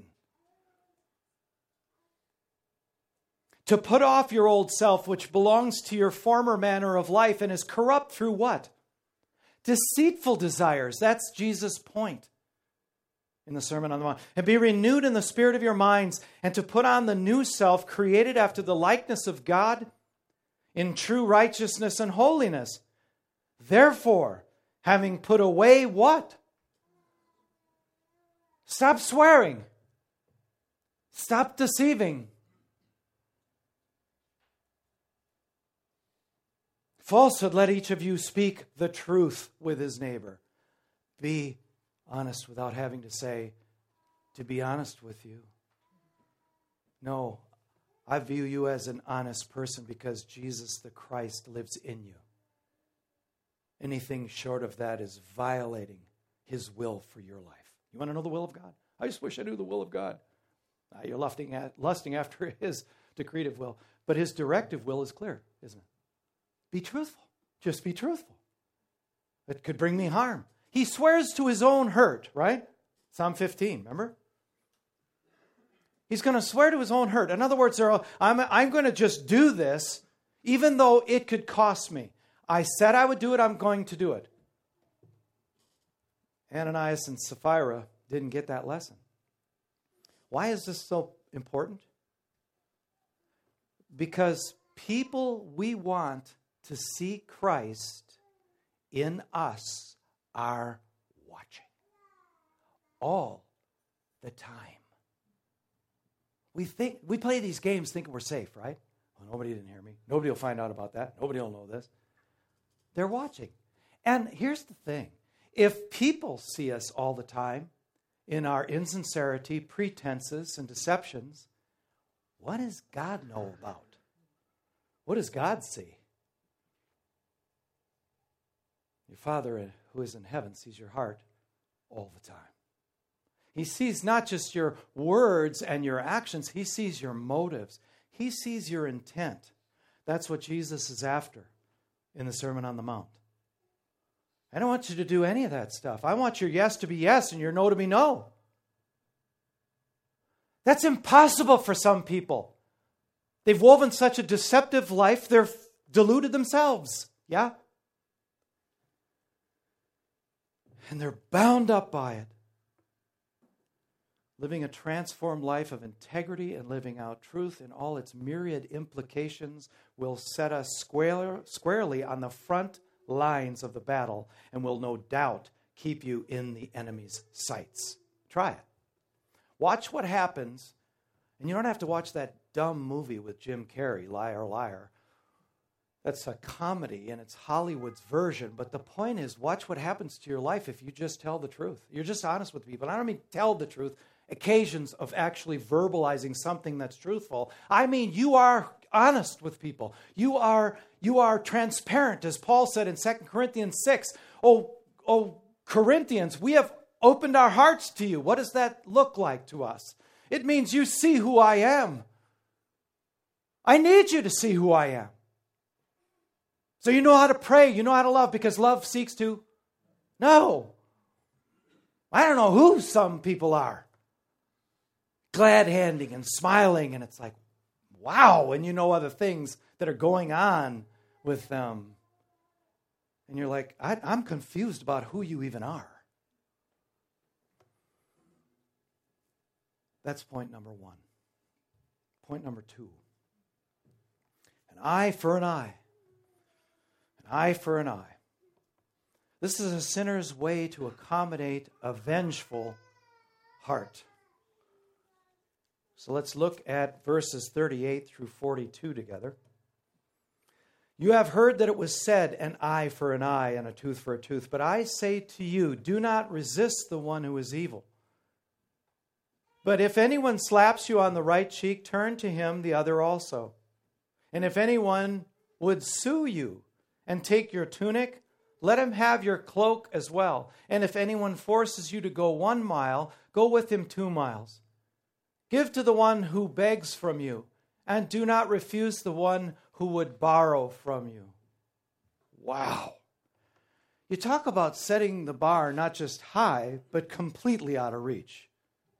To put off your old self, which belongs to your former manner of life and is corrupt through what? Deceitful desires. That's Jesus' point in the Sermon on the Mount. And be renewed in the spirit of your minds, and to put on the new self, created after the likeness of God in true righteousness and holiness. Therefore, having put away what? Stop swearing. Stop deceiving. Falsehood, let each of you speak the truth with his neighbor. Be honest without having to say, to be honest with you. No, I view you as an honest person because Jesus the Christ lives in you. Anything short of that is violating his will for your life. You want to know the will of God? I just wish I knew the will of God. You're lusting after his decretive will. But his directive will is clear, isn't it? Be truthful. Just be truthful. It could bring me harm. He swears to his own hurt, right? Psalm 15, remember? He's going to swear to his own hurt. In other words, I'm going to just do this even though it could cost me. I said I would do it, I'm going to do it. Ananias and Sapphira didn't get that lesson. Why is this so important? Because people we want to see Christ in us are watching all the time. We play these games thinking we're safe, right? Well, nobody didn't hear me. Nobody will find out about that. Nobody will know this. They're watching. And here's the thing. If people see us all the time in our insincerity, pretenses, and deceptions, what does God know about? What does God see? Your Father who is in heaven sees your heart all the time. He sees not just your words and your actions, he sees your motives. He sees your intent. That's what Jesus is after in the Sermon on the Mount. I don't want you to do any of that stuff. I want your yes to be yes and your no to be no. That's impossible for some people. They've woven such a deceptive life, they're deluded themselves. Yeah? And they're bound up by it. Living a transformed life of integrity and living out truth in all its myriad implications will set us squarely on the front lines of the battle and will no doubt keep you in the enemy's sights. Try it. Watch what happens, and you don't have to watch that dumb movie with Jim Carrey, Liar, Liar. That's a comedy, and it's Hollywood's version. But the point is, watch what happens to your life if you just tell the truth. You're just honest with people. And I don't mean tell the truth, occasions of actually verbalizing something that's truthful. I mean you are honest with people. You are transparent, as Paul said in 2 Corinthians 6. Oh, Corinthians, we have opened our hearts to you. What does that look like to us? It means you see who I am. I need you to see who I am. So you know how to pray, you know how to love, because love seeks to know. I don't know who some people are. Glad-handing and smiling, and it's like, wow, and you know other things that are going on with them. And you're like, I'm confused about who you even are. That's point number one. Point number two. An eye for an eye. An eye for an eye. This is a sinner's way to accommodate a vengeful heart. So let's look at verses 38 through 42 together. You have heard that it was said, an eye for an eye and a tooth for a tooth. But I say to you, do not resist the one who is evil. But if anyone slaps you on the right cheek, turn to him the other also. And if anyone would sue you and take your tunic, let him have your cloak as well. And if anyone forces you to go 1 mile, go with him 2 miles. Give to the one who begs from you, and do not refuse the one who would borrow from you. Wow. You talk about setting the bar not just high, but completely out of reach.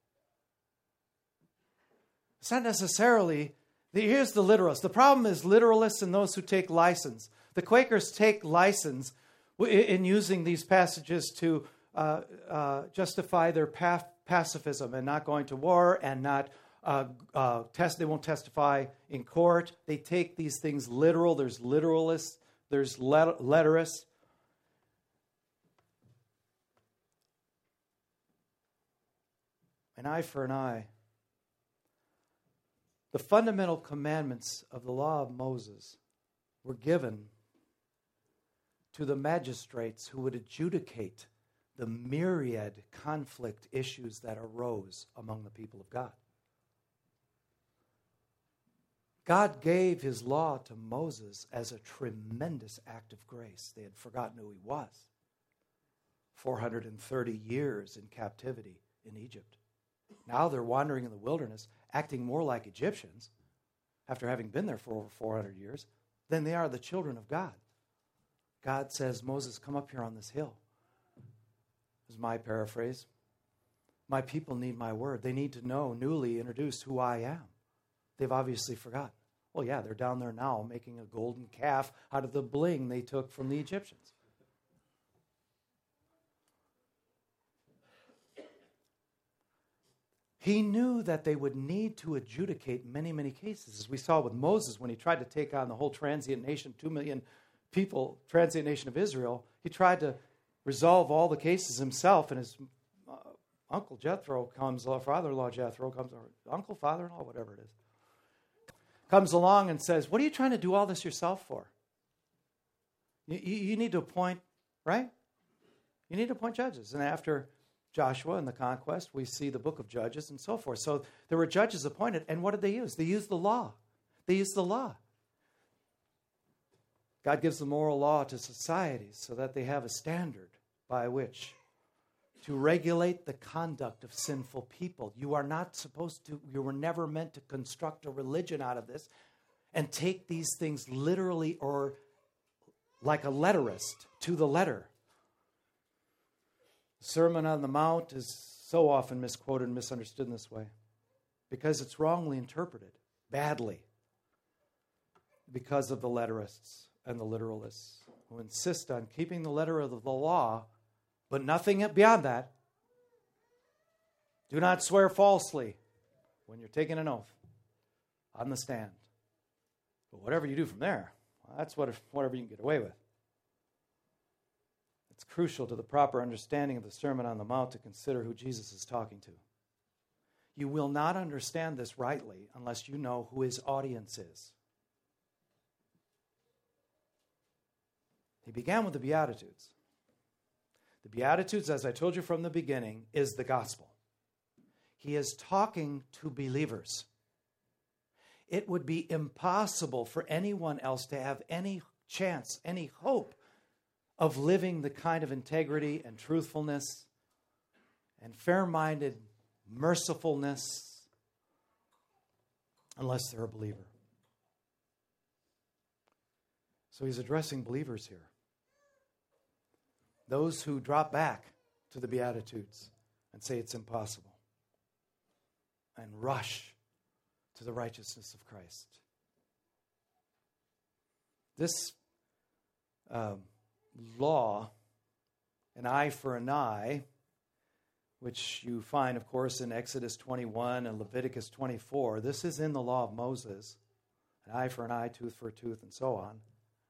It's not necessarily, here's the literalist. The problem is literalists and those who take license. The Quakers take license in using these passages to justify their pacifism and not going to war and not they won't testify in court. They take these things literal. There's literalists. There's letterists. An eye for an eye. The fundamental commandments of the law of Moses were given to the magistrates who would adjudicate the myriad conflict issues that arose among the people of God. God gave his law to Moses as a tremendous act of grace. They had forgotten who he was. 430 years in captivity in Egypt. Now they're wandering in the wilderness, acting more like Egyptians, after having been there for over 400 years, than they are the children of God. God says, Moses, come up here on this hill. This is my paraphrase. My people need my word. They need to know, newly introduced, who I am. They've obviously forgotten. Well, yeah, they're down there now making a golden calf out of the bling they took from the Egyptians. He knew that they would need to adjudicate many, many cases, as we saw with Moses when he tried to take on the whole transient nation, 2 million people, transient nation of Israel. He tried to resolve all the cases himself, and his uncle Jethro comes, father-in-law Jethro comes, or uncle, father-in-law, whatever it is, comes along and says, what are you trying to do all this yourself for? You need to appoint, right? You need to appoint judges. And after Joshua and the conquest, we see the book of Judges and so forth. So there were judges appointed, and what did they use? They used the law. They used the law. God gives the moral law to societies so that they have a standard by which to regulate the conduct of sinful people. You were never meant to construct a religion out of this and take these things literally or like a letterist to the letter. The Sermon on the Mount is so often misquoted and misunderstood in this way because it's wrongly interpreted, badly, because of the letterists and the literalists who insist on keeping the letter of the law, but nothing beyond that. Do not swear falsely when you're taking an oath on the stand. But whatever you do from there, that's whatever you can get away with. It's crucial to the proper understanding of the Sermon on the Mount to consider who Jesus is talking to. You will not understand this rightly unless you know who his audience is. He began with the Beatitudes. The Beatitudes, as I told you from the beginning, is the gospel. He is talking to believers. It would be impossible for anyone else to have any chance, any hope of living the kind of integrity and truthfulness and fair-minded mercifulness unless they're a believer. So he's addressing believers here. Those who drop back to the Beatitudes and say it's impossible and rush to the righteousness of Christ. This law, an eye for an eye, which you find, of course, in Exodus 21 and Leviticus 24. This is in the law of Moses. An eye for an eye, tooth for a tooth, and so on.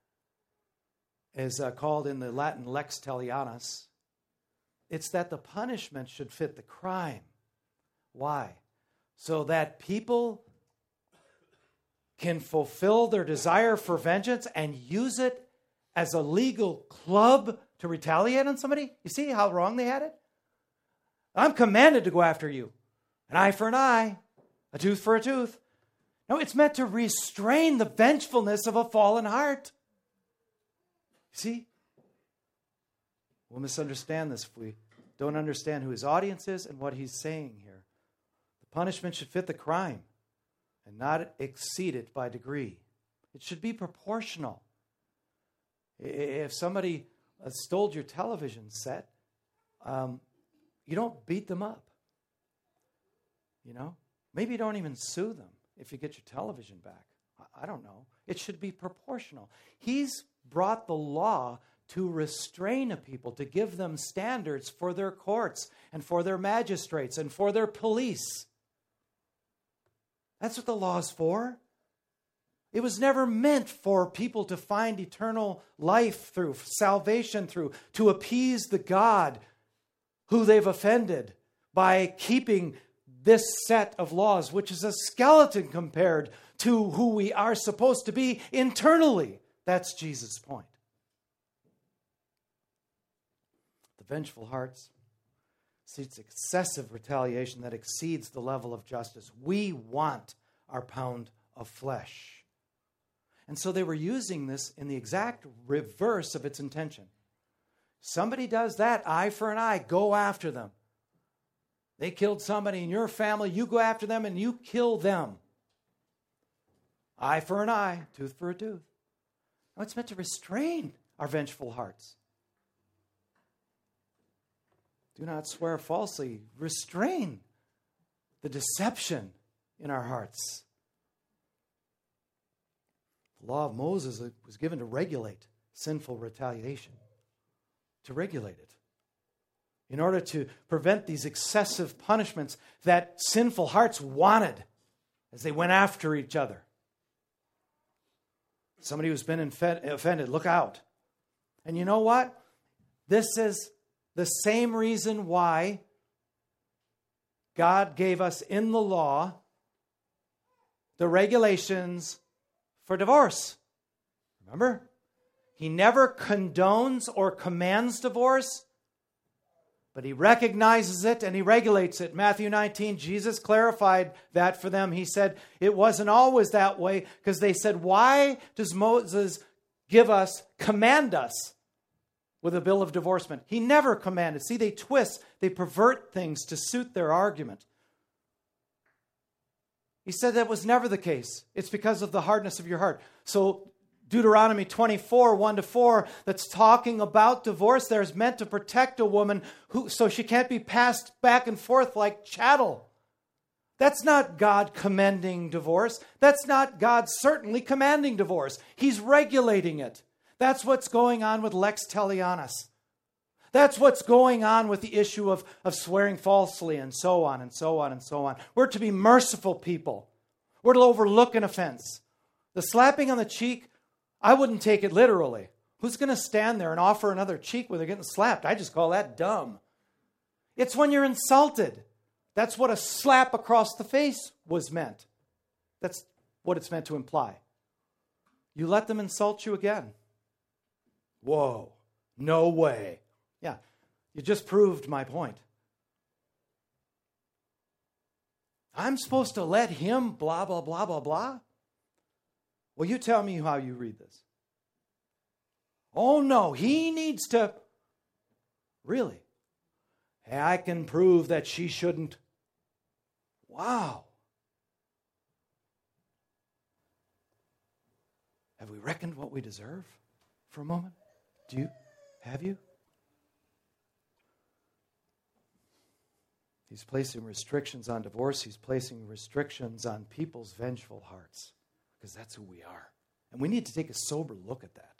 Is called in the Latin lex talionis. It's that the punishment should fit the crime. Why? So that people can fulfill their desire for vengeance and use it as a legal club to retaliate on somebody. You see how wrong they had it? I'm commanded to go after you. An eye for an eye, a tooth for a tooth. No, it's meant to restrain the vengefulness of a fallen heart. See? We'll misunderstand this if we don't understand who his audience is and what he's saying here. The punishment should fit the crime and not exceed it by degree. It should be proportional. If somebody stole your television set, you don't beat them up. You know? Maybe you don't even sue them if you get your television back. I don't know. It should be proportional. He's brought the law to restrain a people, to give them standards for their courts and for their magistrates and for their police. That's what the law is for. It was never meant for people to find eternal life through salvation, to appease the God who they've offended by keeping this set of laws, which is a skeleton compared to who we are supposed to be internally. That's Jesus' point. The vengeful hearts seeks excessive retaliation that exceeds the level of justice. We want our pound of flesh. And so they were using this in the exact reverse of its intention. Somebody does that, eye for an eye, go after them. They killed somebody in your family, you go after them and you kill them. Eye for an eye, tooth for a tooth. No, it's meant to restrain our vengeful hearts. Do not swear falsely. Restrain the deception in our hearts. The law of Moses was given to regulate sinful retaliation, to regulate it, in order to prevent these excessive punishments that sinful hearts wanted as they went after each other. Somebody who's been offended, look out. And you know what? This is the same reason why God gave us in the law the regulations for divorce. Remember? He never condones or commands divorce, but he recognizes it and he regulates it. Matthew 19, Jesus clarified that for them. He said it wasn't always that way because they said, why does Moses command us with a bill of divorcement. He never commanded. See, they twist, they pervert things to suit their argument. He said that was never the case. It's because of the hardness of your heart. So Deuteronomy 24, 1-4, that's talking about divorce there is meant to protect a woman so she can't be passed back and forth like chattel. That's not God commending divorce. That's not God certainly commanding divorce. He's regulating it. That's what's going on with lex talionis. That's what's going on with the issue of swearing falsely and so on and so on and so on. We're to be merciful people. We're to overlook an offense. The slapping on the cheek, I wouldn't take it literally. Who's going to stand there and offer another cheek when they're getting slapped? I just call that dumb. It's when you're insulted. That's what a slap across the face was meant. That's what it's meant to imply. You let them insult you again. Whoa, no way. Yeah, you just proved my point. I'm supposed to let him blah, blah, blah, blah, blah? Well, you tell me how you read this. Oh, no, he needs to. Really? Hey, I can prove that she shouldn't. Wow. Have we reckoned what we deserve for a moment? Have you? He's placing restrictions on divorce. He's placing restrictions on people's vengeful hearts, because that's who we are. And we need to take a sober look at that.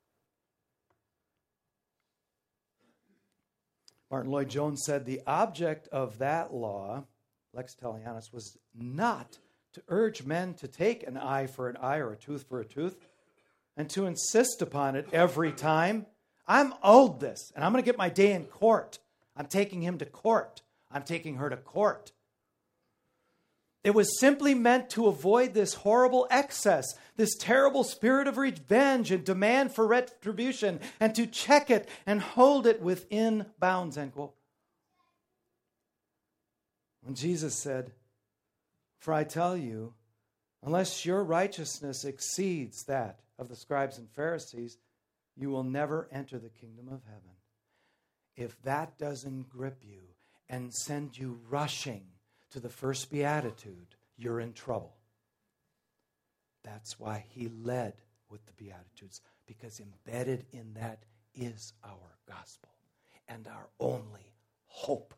Martin Lloyd-Jones said the object of that law, lex talionis, was not to urge men to take an eye for an eye or a tooth for a tooth and to insist upon it every time. I'm owed this, and I'm going to get my day in court. I'm taking him to court. I'm taking her to court. It was simply meant to avoid this horrible excess, this terrible spirit of revenge and demand for retribution, and to check it and hold it within bounds, end quote. When Jesus said, "For I tell you, unless your righteousness exceeds that of the scribes and Pharisees, you will never enter the kingdom of heaven." If that doesn't grip you and send you rushing to the first beatitude, you're in trouble. That's why he led with the Beatitudes, because embedded in that is our gospel and our only hope.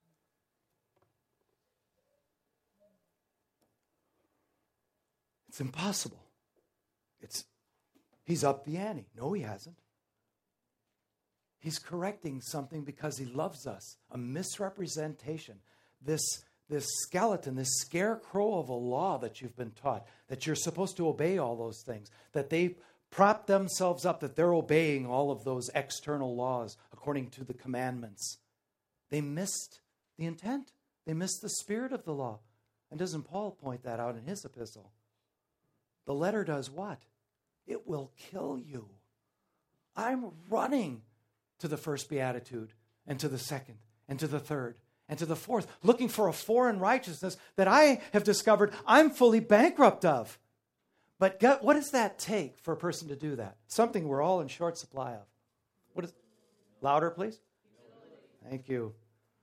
It's impossible. He's upped the ante. No, he hasn't. He's correcting something because he loves us. A misrepresentation. This skeleton, this scarecrow of a law that you've been taught, that you're supposed to obey all those things, that they prop themselves up, that they're obeying all of those external laws according to the commandments. They missed the intent. They missed the spirit of the law. And doesn't Paul point that out in his epistle? The letter does what? It will kill you. I'm running to the first beatitude and to the second and to the third and to the fourth, looking for a foreign righteousness that I have discovered I'm fully bankrupt of. But what does that take for a person to do that? Something we're all in short supply of. What is? Louder, please. Thank you.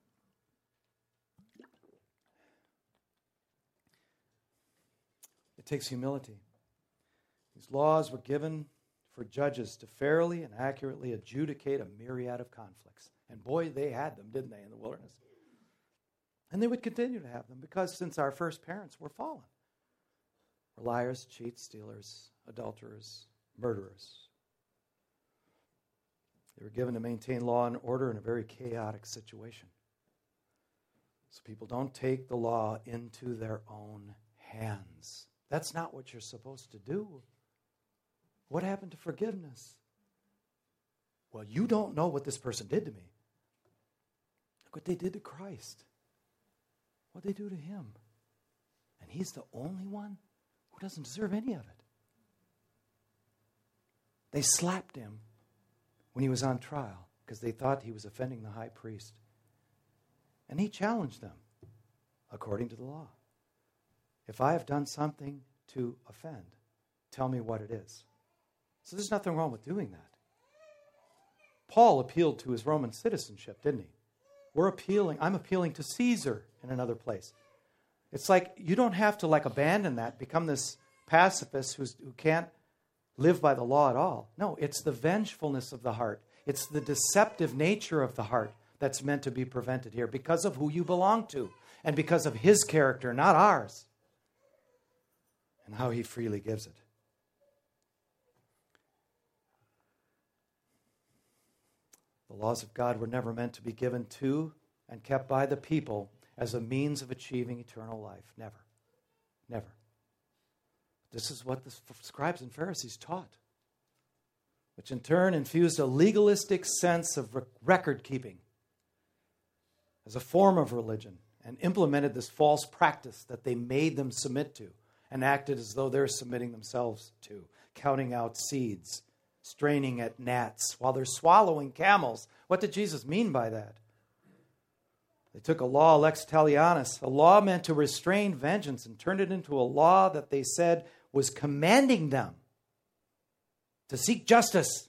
It takes humility. These laws were given for judges to fairly and accurately adjudicate a myriad of conflicts. And boy, they had them, didn't they, in the wilderness? And they would continue to have them because since our first parents were fallen. We're liars, cheats, stealers, adulterers, murderers. They were given to maintain law and order in a very chaotic situation. So people don't take the law into their own hands. That's not what you're supposed to do. What happened to forgiveness? Well, you don't know what this person did to me. Look what they did to Christ. What they do to him. And he's the only one who doesn't deserve any of it. They slapped him when he was on trial because they thought he was offending the high priest. And he challenged them according to the law. If I have done something to offend, tell me what it is. So there's nothing wrong with doing that. Paul appealed to his Roman citizenship, didn't he? I'm appealing to Caesar in another place. It's like you don't have to abandon that, become this pacifist who can't live by the law at all. No, it's the vengefulness of the heart. It's the deceptive nature of the heart that's meant to be prevented here because of who you belong to and because of his character, not ours, and how he freely gives it. The laws of God were never meant to be given to and kept by the people as a means of achieving eternal life. Never. Never. This is what the scribes and Pharisees taught, which in turn infused a legalistic sense of record keeping as a form of religion and implemented this false practice that they made them submit to and acted as though they're submitting themselves to, counting out seeds, straining at gnats while they're swallowing camels. What did Jesus mean by that? They took a law, lex talionis, a law meant to restrain vengeance, and turned it into a law that they said was commanding them to seek justice.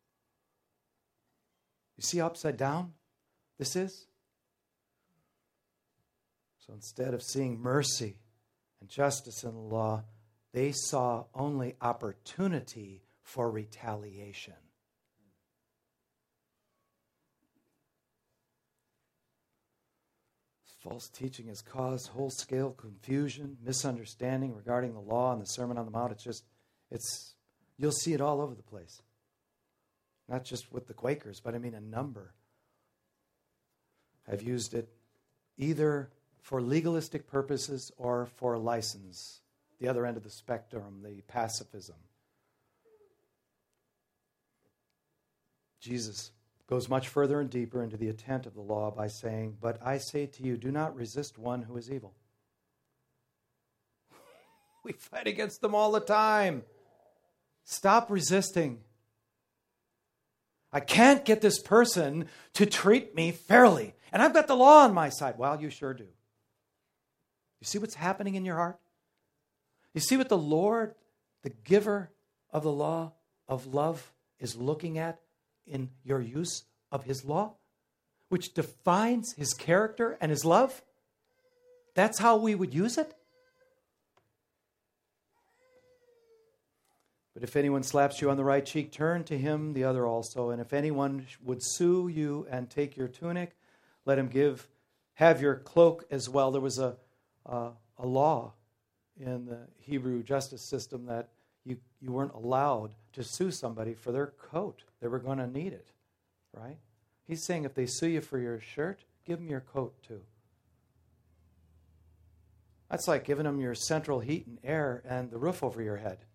You see how upside down this is? So instead of seeing mercy and justice in the law, they saw only opportunity for retaliation. False teaching has caused whole-scale confusion, misunderstanding regarding the law and the Sermon on the Mount. You'll see it all over the place. Not just with the Quakers, but a number have used it either for legalistic purposes or for license. The other end of the spectrum, the pacifism. Jesus goes much further and deeper into the intent of the law by saying, "But I say to you, do not resist one who is evil." We fight against them all the time. Stop resisting. I can't get this person to treat me fairly, and I've got the law on my side. Well, you sure do. You see what's happening in your heart? You see what the Lord, the giver of the law of love, is looking at in your use of his law, which defines his character and his love? That's how we would use it? But if anyone slaps you on the right cheek, turn to him the other also. And if anyone would sue you and take your tunic, let him have your cloak as well. There was a law in the Hebrew justice system that you weren't allowed to sue somebody for their coat. They were going to need it, right? He's saying if they sue you for your shirt, give them your coat too. That's like giving them your central heat and air and the roof over your head.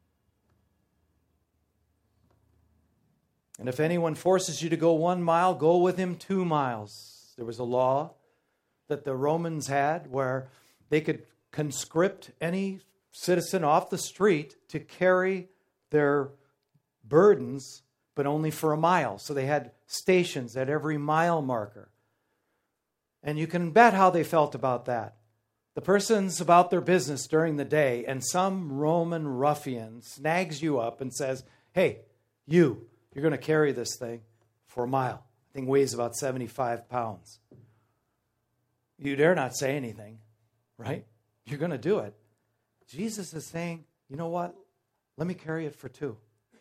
And if anyone forces you to go 1 mile, go with him 2 miles. There was a law that the Romans had where they could conscript any citizen off the street to carry their burdens, but only for 1 mile. So they had stations at every mile marker. And you can bet how they felt about that. The person's about their business during the day, and some Roman ruffian snags you up and says, "Hey, you're going to carry this thing for 1 mile. The thing weighs about 75 pounds. You dare not say anything, right? You're going to do it." Jesus is saying, you know what? Let me carry it for 2.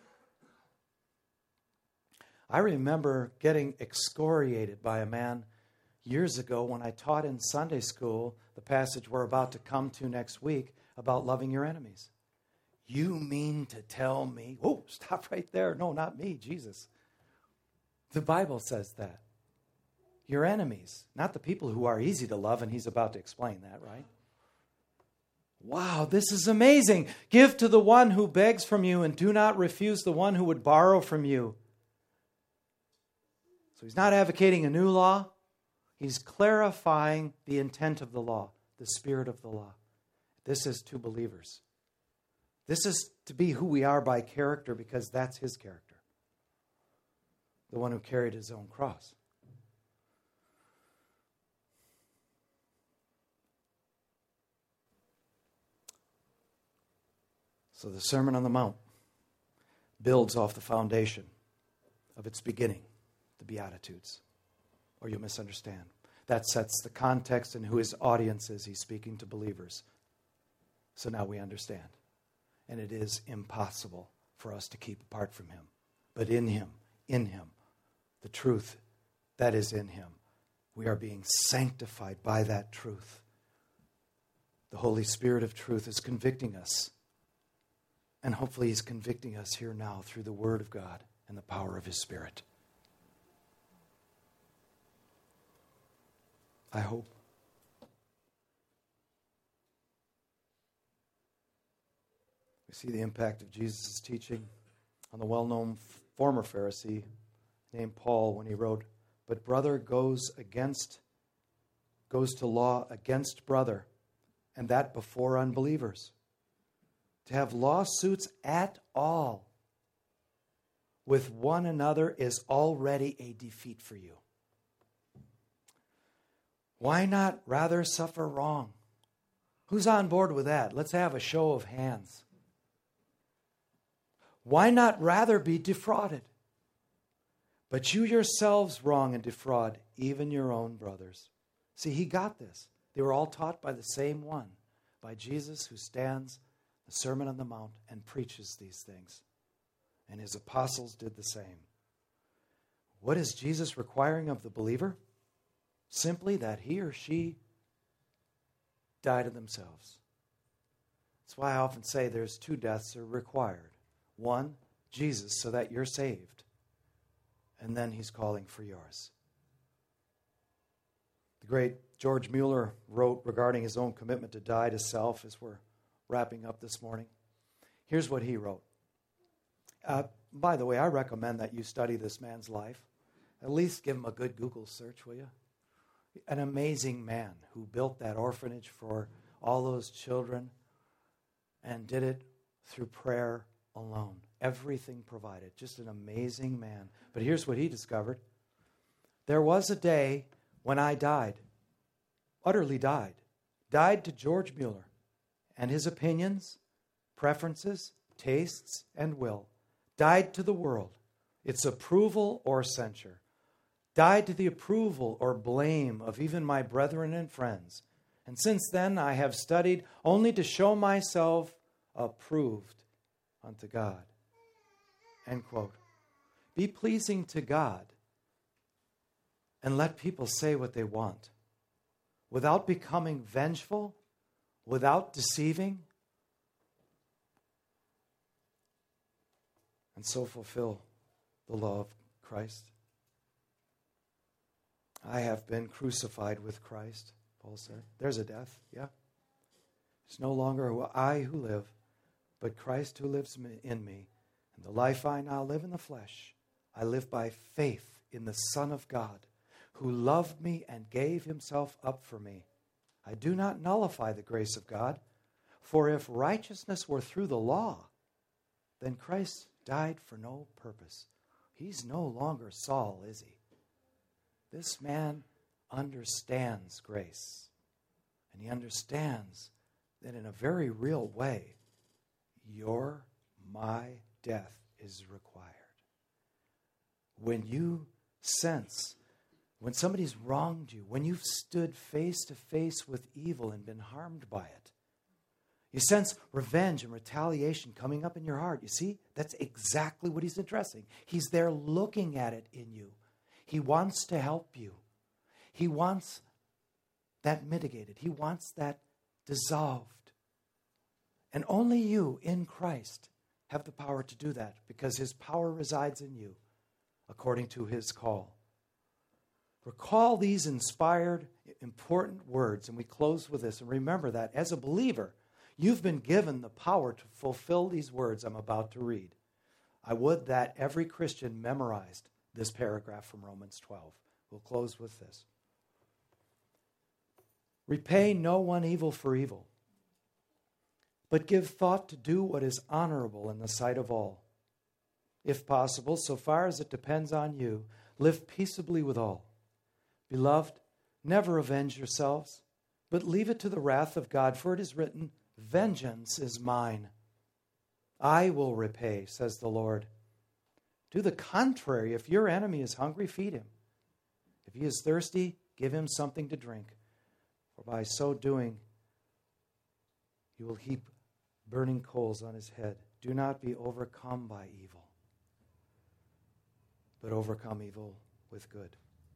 I remember getting excoriated by a man years ago when I taught in Sunday school the passage we're about to come to next week about loving your enemies. You mean to tell me, oh, stop right there. No, not me, Jesus. The Bible says that. Your enemies, not the people who are easy to love, and he's about to explain that, right? Wow, this is amazing. Give to the one who begs from you and do not refuse the one who would borrow from you. So he's not advocating a new law. He's clarifying the intent of the law, the spirit of the law. This is to believers. This is to be who we are by character because that's his character. The one who carried his own cross. So the Sermon on the Mount builds off the foundation of its beginning the Beatitudes, or you'll misunderstand. That sets the context and who his audience is. He's speaking to believers. So now we understand. And it is impossible for us to keep apart from him. But in him, the truth that is in him, we are being sanctified by that truth. The Holy Spirit of truth is convicting us. And hopefully he's convicting us here now through the Word of God and the power of his Spirit. I hope. We see the impact of Jesus' teaching on the well-known former Pharisee named Paul when he wrote, "But brother goes to law against brother, and that before unbelievers. To have lawsuits at all with one another is already a defeat for you. Why not rather suffer wrong?" Who's on board with that? Let's have a show of hands. Why not rather be defrauded? But you yourselves wrong and defraud even your own brothers. See, he got this. They were all taught by the same one, by Jesus, who stands the Sermon on the Mount and preaches these things. And his apostles did the same. What is Jesus requiring of the believer? Simply that he or she die to themselves. That's why I often say there's 2 deaths are required. One, Jesus, so that you're saved. And then he's calling for yours. The great George Mueller wrote regarding his own commitment to die to self as we're wrapping up this morning. Here's what he wrote. By the way, I recommend that you study this man's life. At least give him a good Google search, will you? An amazing man who built that orphanage for all those children and did it through prayer alone. Everything provided. Just an amazing man. But here's what he discovered. There was a day when I died. Utterly died. Died to George Mueller and his opinions, preferences, tastes, and will. Died to the world, its approval or censure. Died to the approval or blame of even my brethren and friends. And since then I have studied only to show myself approved unto God. End quote. Be pleasing to God and let people say what they want without becoming vengeful, without deceiving, and so fulfill the law of Christ. I have been crucified with Christ, Paul said. There's a death, yeah. It's no longer I who live, but Christ who lives in me. And the life I now live in the flesh, I live by faith in the Son of God, who loved me and gave himself up for me. I do not nullify the grace of God, for if righteousness were through the law, then Christ died for no purpose. He's no longer Saul, is he? This man understands grace, and he understands that in a very real way, my death is required. When you sense, when somebody's wronged you, when you've stood face to face with evil and been harmed by it, you sense revenge and retaliation coming up in your heart. You see, that's exactly what he's addressing. He's there looking at it in you. He wants to help you. He wants that mitigated. He wants that dissolved. And only you in Christ have the power to do that because his power resides in you according to his call. Recall these inspired, important words, and we close with this. And remember that as a believer, you've been given the power to fulfill these words I'm about to read. I would that every Christian memorized this paragraph from Romans 12. We'll close with this. Repay no one evil for evil, but give thought to do what is honorable in the sight of all. If possible, so far as it depends on you, live peaceably with all. Beloved, never avenge yourselves, but leave it to the wrath of God, for it is written, "Vengeance is mine. I will repay," says the Lord. Do the contrary. If your enemy is hungry, feed him. If he is thirsty, give him something to drink. For by so doing, you will heap burning coals on his head. Do not be overcome by evil, but overcome evil with good.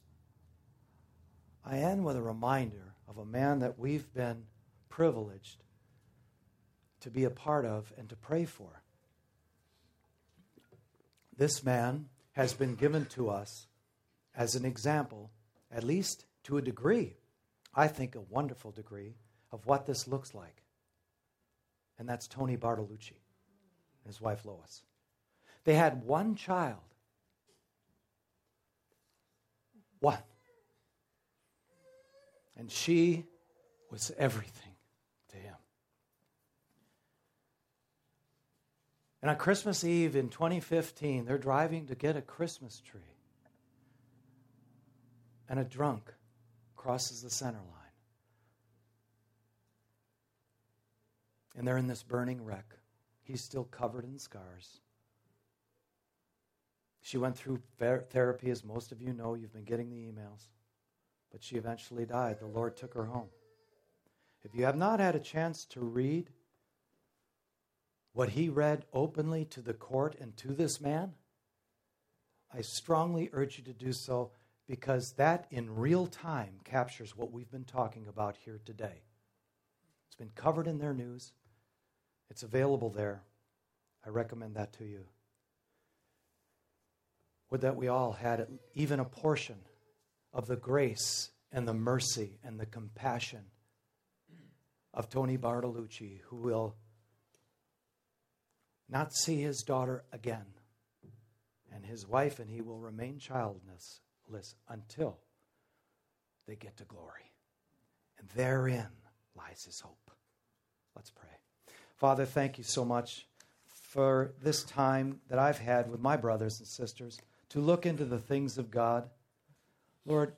I end with a reminder of a man that we've been privileged to be a part of and to pray for. This man has been given to us as an example, at least to a degree, I think a wonderful degree, of what this looks like. And that's Tony Bartolucci and his wife Lois. They had one child. One. And she was everything to him. And on Christmas Eve in 2015, they're driving to get a Christmas tree. And a drunk crosses the center line. And they're in this burning wreck. He's still covered in scars. She went through therapy, as most of you know. You've been getting the emails. But she eventually died. The Lord took her home. If you have not had a chance to read what he read openly to the court and to this man, I strongly urge you to do so, because that in real time captures what we've been talking about here today. It's been covered in their news. It's available there. I recommend that to you. Would that we all had even a portion of the grace and the mercy and the compassion of Tony Bartolucci, who will not see his daughter again, and his wife and he will remain childless until they get to glory. And therein lies his hope. Let's pray. Father, thank you so much for this time that I've had with my brothers and sisters to look into the things of God. Lord,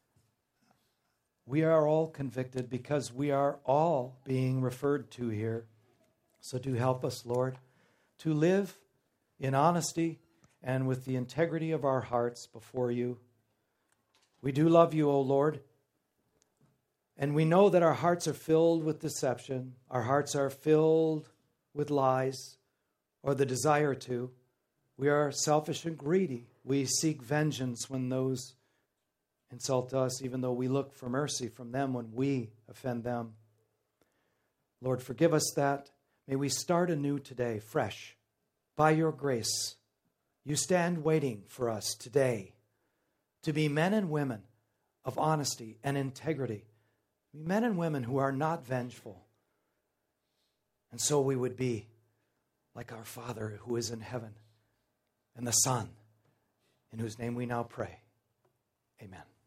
we are all convicted because we are all being referred to here. So do help us, Lord, to live in honesty and with the integrity of our hearts before you. We do love you, O Lord, and we know that our hearts are filled with deception. Our hearts are filled with lies or the desire to. We are selfish and greedy. We seek vengeance when those insult us, even though we look for mercy from them when we offend them. Lord, forgive us that. May we start anew today, fresh, by your grace. You stand waiting for us today to be men and women of honesty and integrity. Be men and women who are not vengeful. And so we would be like our Father who is in heaven and the Son, in whose name we now pray. Amen.